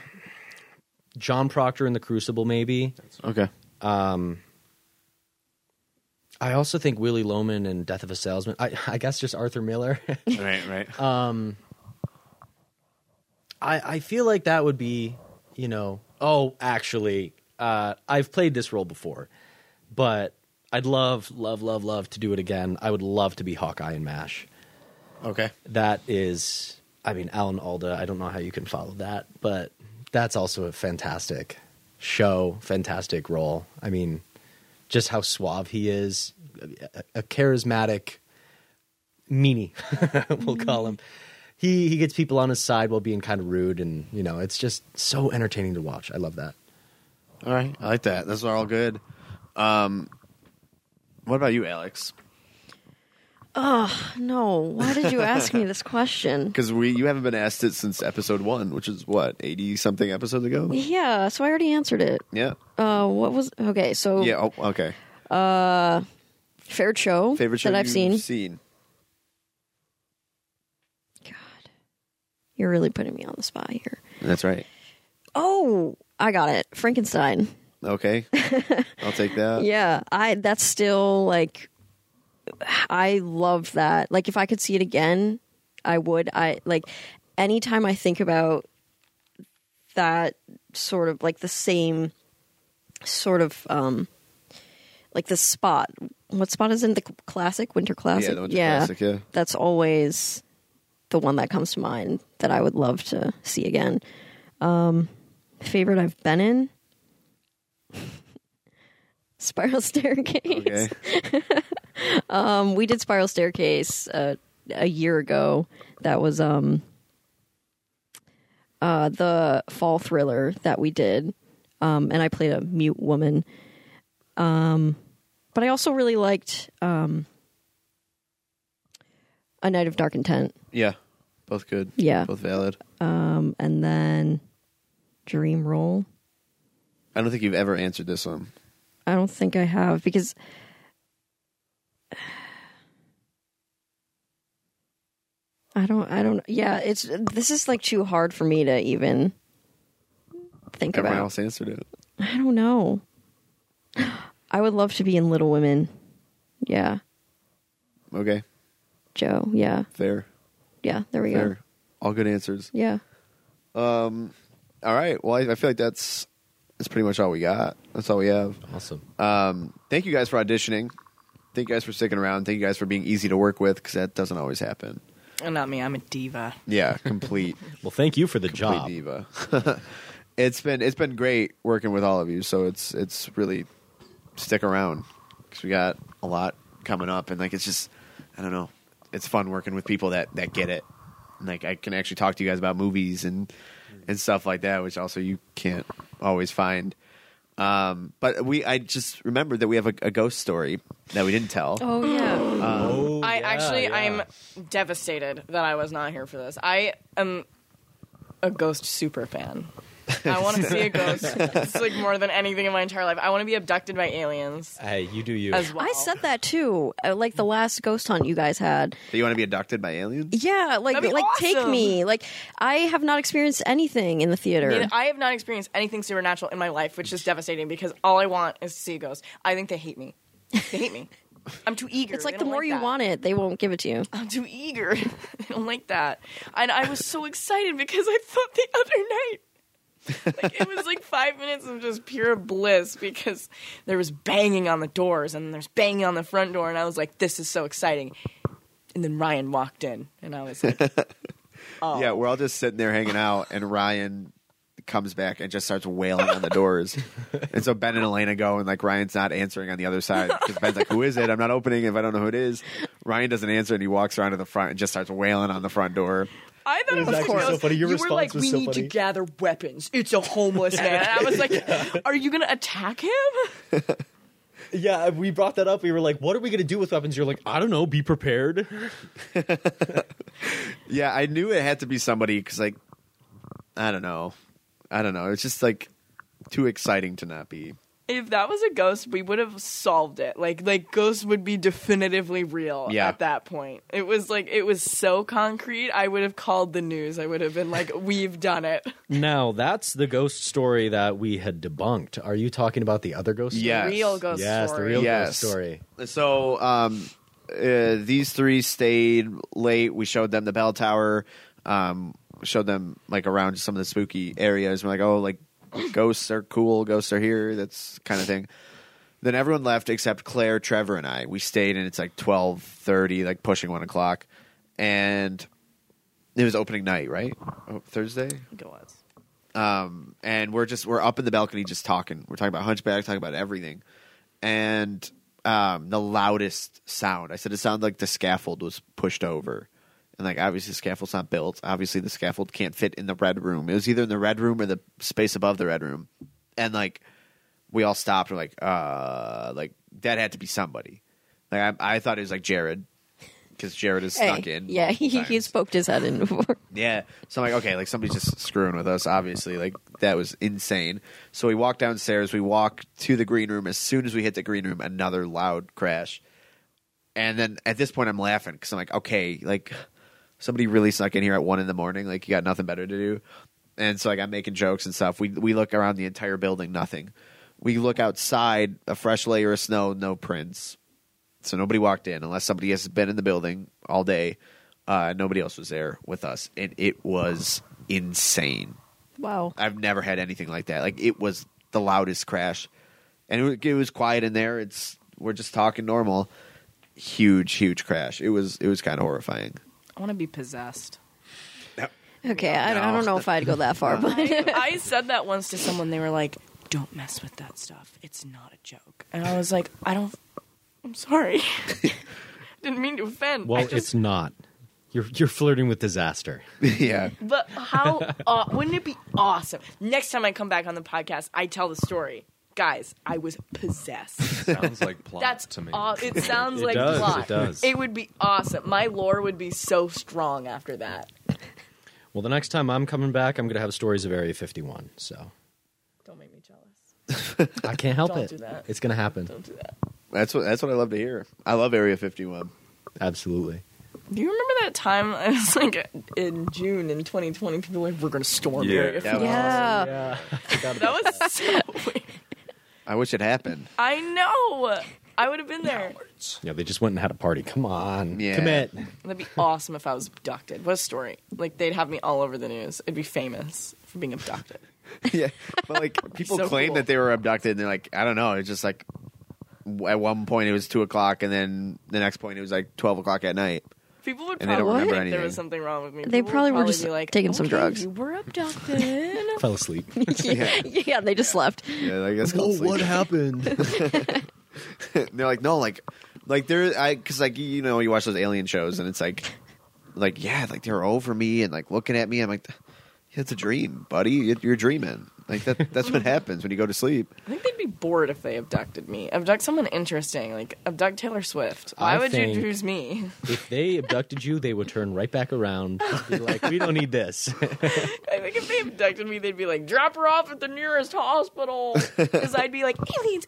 John Proctor in The Crucible, maybe. Okay. I also think Willie Loman and Death of a Salesman. I guess just Arthur Miller. Right. I feel like that would be, oh, actually, I've played this role before, but I'd love to do it again. I would love to be Hawkeye in MASH. Okay. That is, Alan Alda, I don't know how you can follow that, but that's also a fantastic show, fantastic role. I mean, just how suave he is, a charismatic meanie, we'll call him. He gets people on his side while being kind of rude, and it's just so entertaining to watch. I love that. All right, I like that. Those are all good. What about you, Alex? No, why did you ask me this question? Because you haven't been asked it since episode 1, which is what, 80-something episodes ago? Yeah, so I already answered it. Yeah. What was okay? So Yeah. Oh, okay. favorite show Favorite show that I've you've seen. God, you're really putting me on the spot here. That's right. Oh, I got it. Frankenstein. Okay. I'll take that. Yeah, that's still like. I love that. Like, if I could see it again, I would. Anytime I think about that sort of like the same sort of like the spot. What spot is in the classic Winter Classic? Yeah, the Winter Classic. Yeah. That's always the one that comes to mind that I would love to see again. Favorite I've been in. Spiral Staircase. Okay. We did Spiral Staircase a year ago. That was the fall thriller that we did, and I played a mute woman. But I also really liked A Night of Dark Intent. Yeah. Both good. Yeah. Both valid. And then Dream Roll. I don't think you've ever answered this one. I don't think I have, because I don't. Yeah, this is like too hard for me to even think Everyone about. else answered it. I don't know. I would love to be in Little Women. Yeah, Okay. Joe. Yeah, Fair. yeah. There we Fair. go. All good answers. Yeah. All right. Well, I feel like that's pretty much all we got. That's all we have. Awesome. Thank you guys for auditioning. Thank you guys for sticking around. Thank you guys for being easy to work with, because that doesn't always happen. Not me. I'm a diva. Yeah, complete Well, thank you for the complete job. diva. It's been great working with all of you. So it's really stick around, because we got a lot coming up, and it's just, I don't know, it's fun working with people that get it. And I can actually talk to you guys about movies and stuff like that, which also you can't always find. But I just remembered that we have a ghost story that we didn't tell. Oh yeah. I'm devastated that I was not here for this. I am a Ghost super fan. I want to see a ghost. It's like more than anything in my entire life. I want to be abducted by aliens Hey, you do you. as well. I said that too. Like the last ghost hunt you guys had. Do you want to be abducted by aliens? Yeah, That'd be take awesome. me. Like, I have not experienced anything in the theater. I have not experienced anything supernatural in my life, which is devastating because all I want is to see a ghost. I think they hate me. They hate me. I'm too eager. It's like They the don't more you that. want it, they won't give it to you. I'm too eager. I don't like that. And I was so excited because I thought the other night, it was like 5 minutes of just pure bliss because there was banging on the doors and there's banging on the front door, and I was like, this is so exciting. And then Ryan walked in, and I was like, oh. Yeah, we're all just sitting there hanging out, and Ryan comes back and just starts wailing on the doors. And so Ben and Elena go, and Ryan's not answering on the other side, because Ben's like, who is it? I'm not opening if I don't know who it is. Ryan doesn't answer, and he walks around to the front and just starts wailing on the front door. I thought it was actually so funny. Your you were like, response was we so need funny. to gather weapons. It's a homeless man. And I was like, are you going to attack him? Yeah, we brought that up. We were like, what are we going to do with weapons? You're like, I don't know. Be prepared. Yeah, I knew it had to be somebody, because I don't know. It's just too exciting to not be. If that was a ghost, we would have solved it. Like ghosts would be definitively real Yeah. at that point. It was so concrete. I would have called the news. I would have been like, "We've done it." Now, that's the ghost story that we had debunked. Are you talking about the other ghost story? Yes. Real ghost Yes, story. the real Yes. ghost story. So these three stayed late. We showed them the bell tower. Showed them like around some of the spooky areas. We're like, oh, like ghosts are cool. Ghosts are here. That's kind of thing. Then everyone left except Claire, Trevor, and I. We stayed, and it's like 12:30, like pushing 1 o'clock, and it was opening night, right? Oh, Thursday. I think it was. And we're up in the balcony just talking. We're talking about Hunchback, talking about everything, and the loudest sound. I said it sounded like the scaffold was pushed over. And, like, obviously the scaffold's not built. Obviously the scaffold can't fit in the red room. It was either in the red room or the space above the red room. And, like, we all stopped. We're like, that had to be somebody. Like, I thought it was, like, Jared. Because Jared is snuck in. Yeah, he's sometimes. poked his head in before. Yeah. So I'm like, okay, like, somebody's just screwing with us, obviously. Like, that was insane. So we walk downstairs. We walk to the green room. As soon as we hit the green room, another loud crash. And then at this point, I'm laughing. Because I'm like, okay, like... somebody really snuck in here at 1 a.m. Like, you got nothing better to do. And so, like, I'm making jokes and stuff. We look around the entire building, nothing. We look outside, a fresh layer of snow, no prints. So nobody walked in, unless somebody has been in the building all day. Nobody else was there with us. And it was insane. Wow. I've never had anything like that. Like, it was the loudest crash. And it was quiet in there. We're just talking normal. Huge crash. It was kind of horrifying. I want to be possessed. Okay, I don't know if I'd go that far, but I said that once to someone. They were like, "Don't mess with that stuff. It's not a joke." And I was like, I'm sorry. Didn't mean to offend. Well, it's not. You're flirting with disaster. Yeah. But how wouldn't it be awesome? Next time I come back on the podcast, I tell the story. Guys, I was possessed. Sounds like plot That's to me. it sounds It like does, plot. it does. It would be awesome. My lore would be so strong after that. Well, the next time I'm coming back, I'm going to have stories of Area 51. So Don't make me jealous. I can't help Don't it. do that. It's going to happen. Don't do that. That's what I love to hear. I love Area 51. Absolutely. Do you remember that time? It was like in June in 2020. People were like, "We're going to storm Yeah. Area 51." That yeah. That was so weird. I wish it happened. I know. I would have been there. Yeah, they just went and had a party. Come on. Yeah. Commit. That'd be awesome if I was abducted. What a story. Like, they'd have me all over the news. It'd be famous for being abducted. Yeah. But, like, people So claim cool. that they were abducted, and they're like, I don't know. It's just like, at one point it was 2 o'clock, and then the next point it was like 12 o'clock at night. People would And they don't probably remember think there anything. was something wrong with me. They People probably would were just be like, taking some "Okay, drugs." You were abducted. Fell asleep. yeah, they just slept. Yeah, like, that's called sleep. happened? And they're like, no, like because like you know you watch those alien shows and it's like yeah, like they're over me and like looking at me. I'm like, yeah, it's a dream, buddy. You're dreaming. Like that's what happens when you go to sleep. I think they'd be bored if they abducted me. Abduct someone interesting, like abduct Taylor Swift. Why I would think- you choose me? If they abducted you, they would turn right back around. Be like, we don't need this. I think if they abducted me, they'd be like, drop her off at the nearest hospital. Because I'd be like, aliens.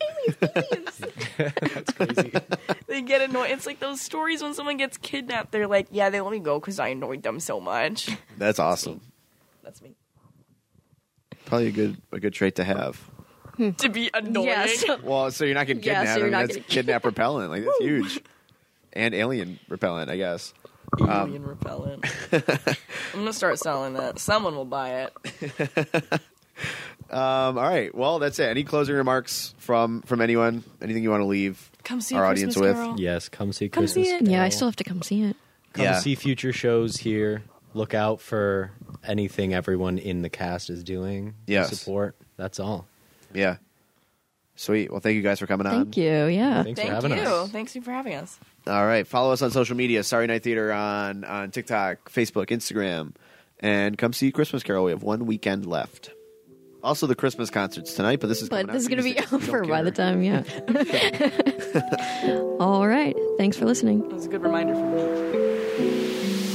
That's crazy. They get annoyed. It's like those stories when someone gets kidnapped. They're like, yeah, they let me go because I annoyed them so much. That's awesome. That's me. Probably a good trait to have. To be annoying. Yes. Well, so you're not getting Yeah, so kidnapped. you're I mean, not that's getting- kidnap repellent. Like that's huge, and alien repellent, I guess. Alien repellent. I'm gonna start selling that. Someone will buy it. All right. Well, that's it. Any closing remarks from anyone? Anything you want to leave Come see our a audience Christmas with? Carol. Yes, come see Come Christmas see it. Carol. Yeah, I still have to come see it. Come Yeah. see future shows here. Look out for anything everyone in the cast is doing. Yes. Support. That's all. Yeah. Sweet. Well, thank you guys for coming on. Thank you. Yeah. Thanks for Thank having you. us. Thanks for having us. All right. Follow us on social media. Sorry Night Theater on TikTok, Facebook, Instagram. And come see Christmas Carol. We have one weekend left. Also, the Christmas concerts tonight, but this is But coming out this is going to be Tuesday, so we over don't by the care. time, yeah. All right. Thanks for listening. It was a good reminder for me.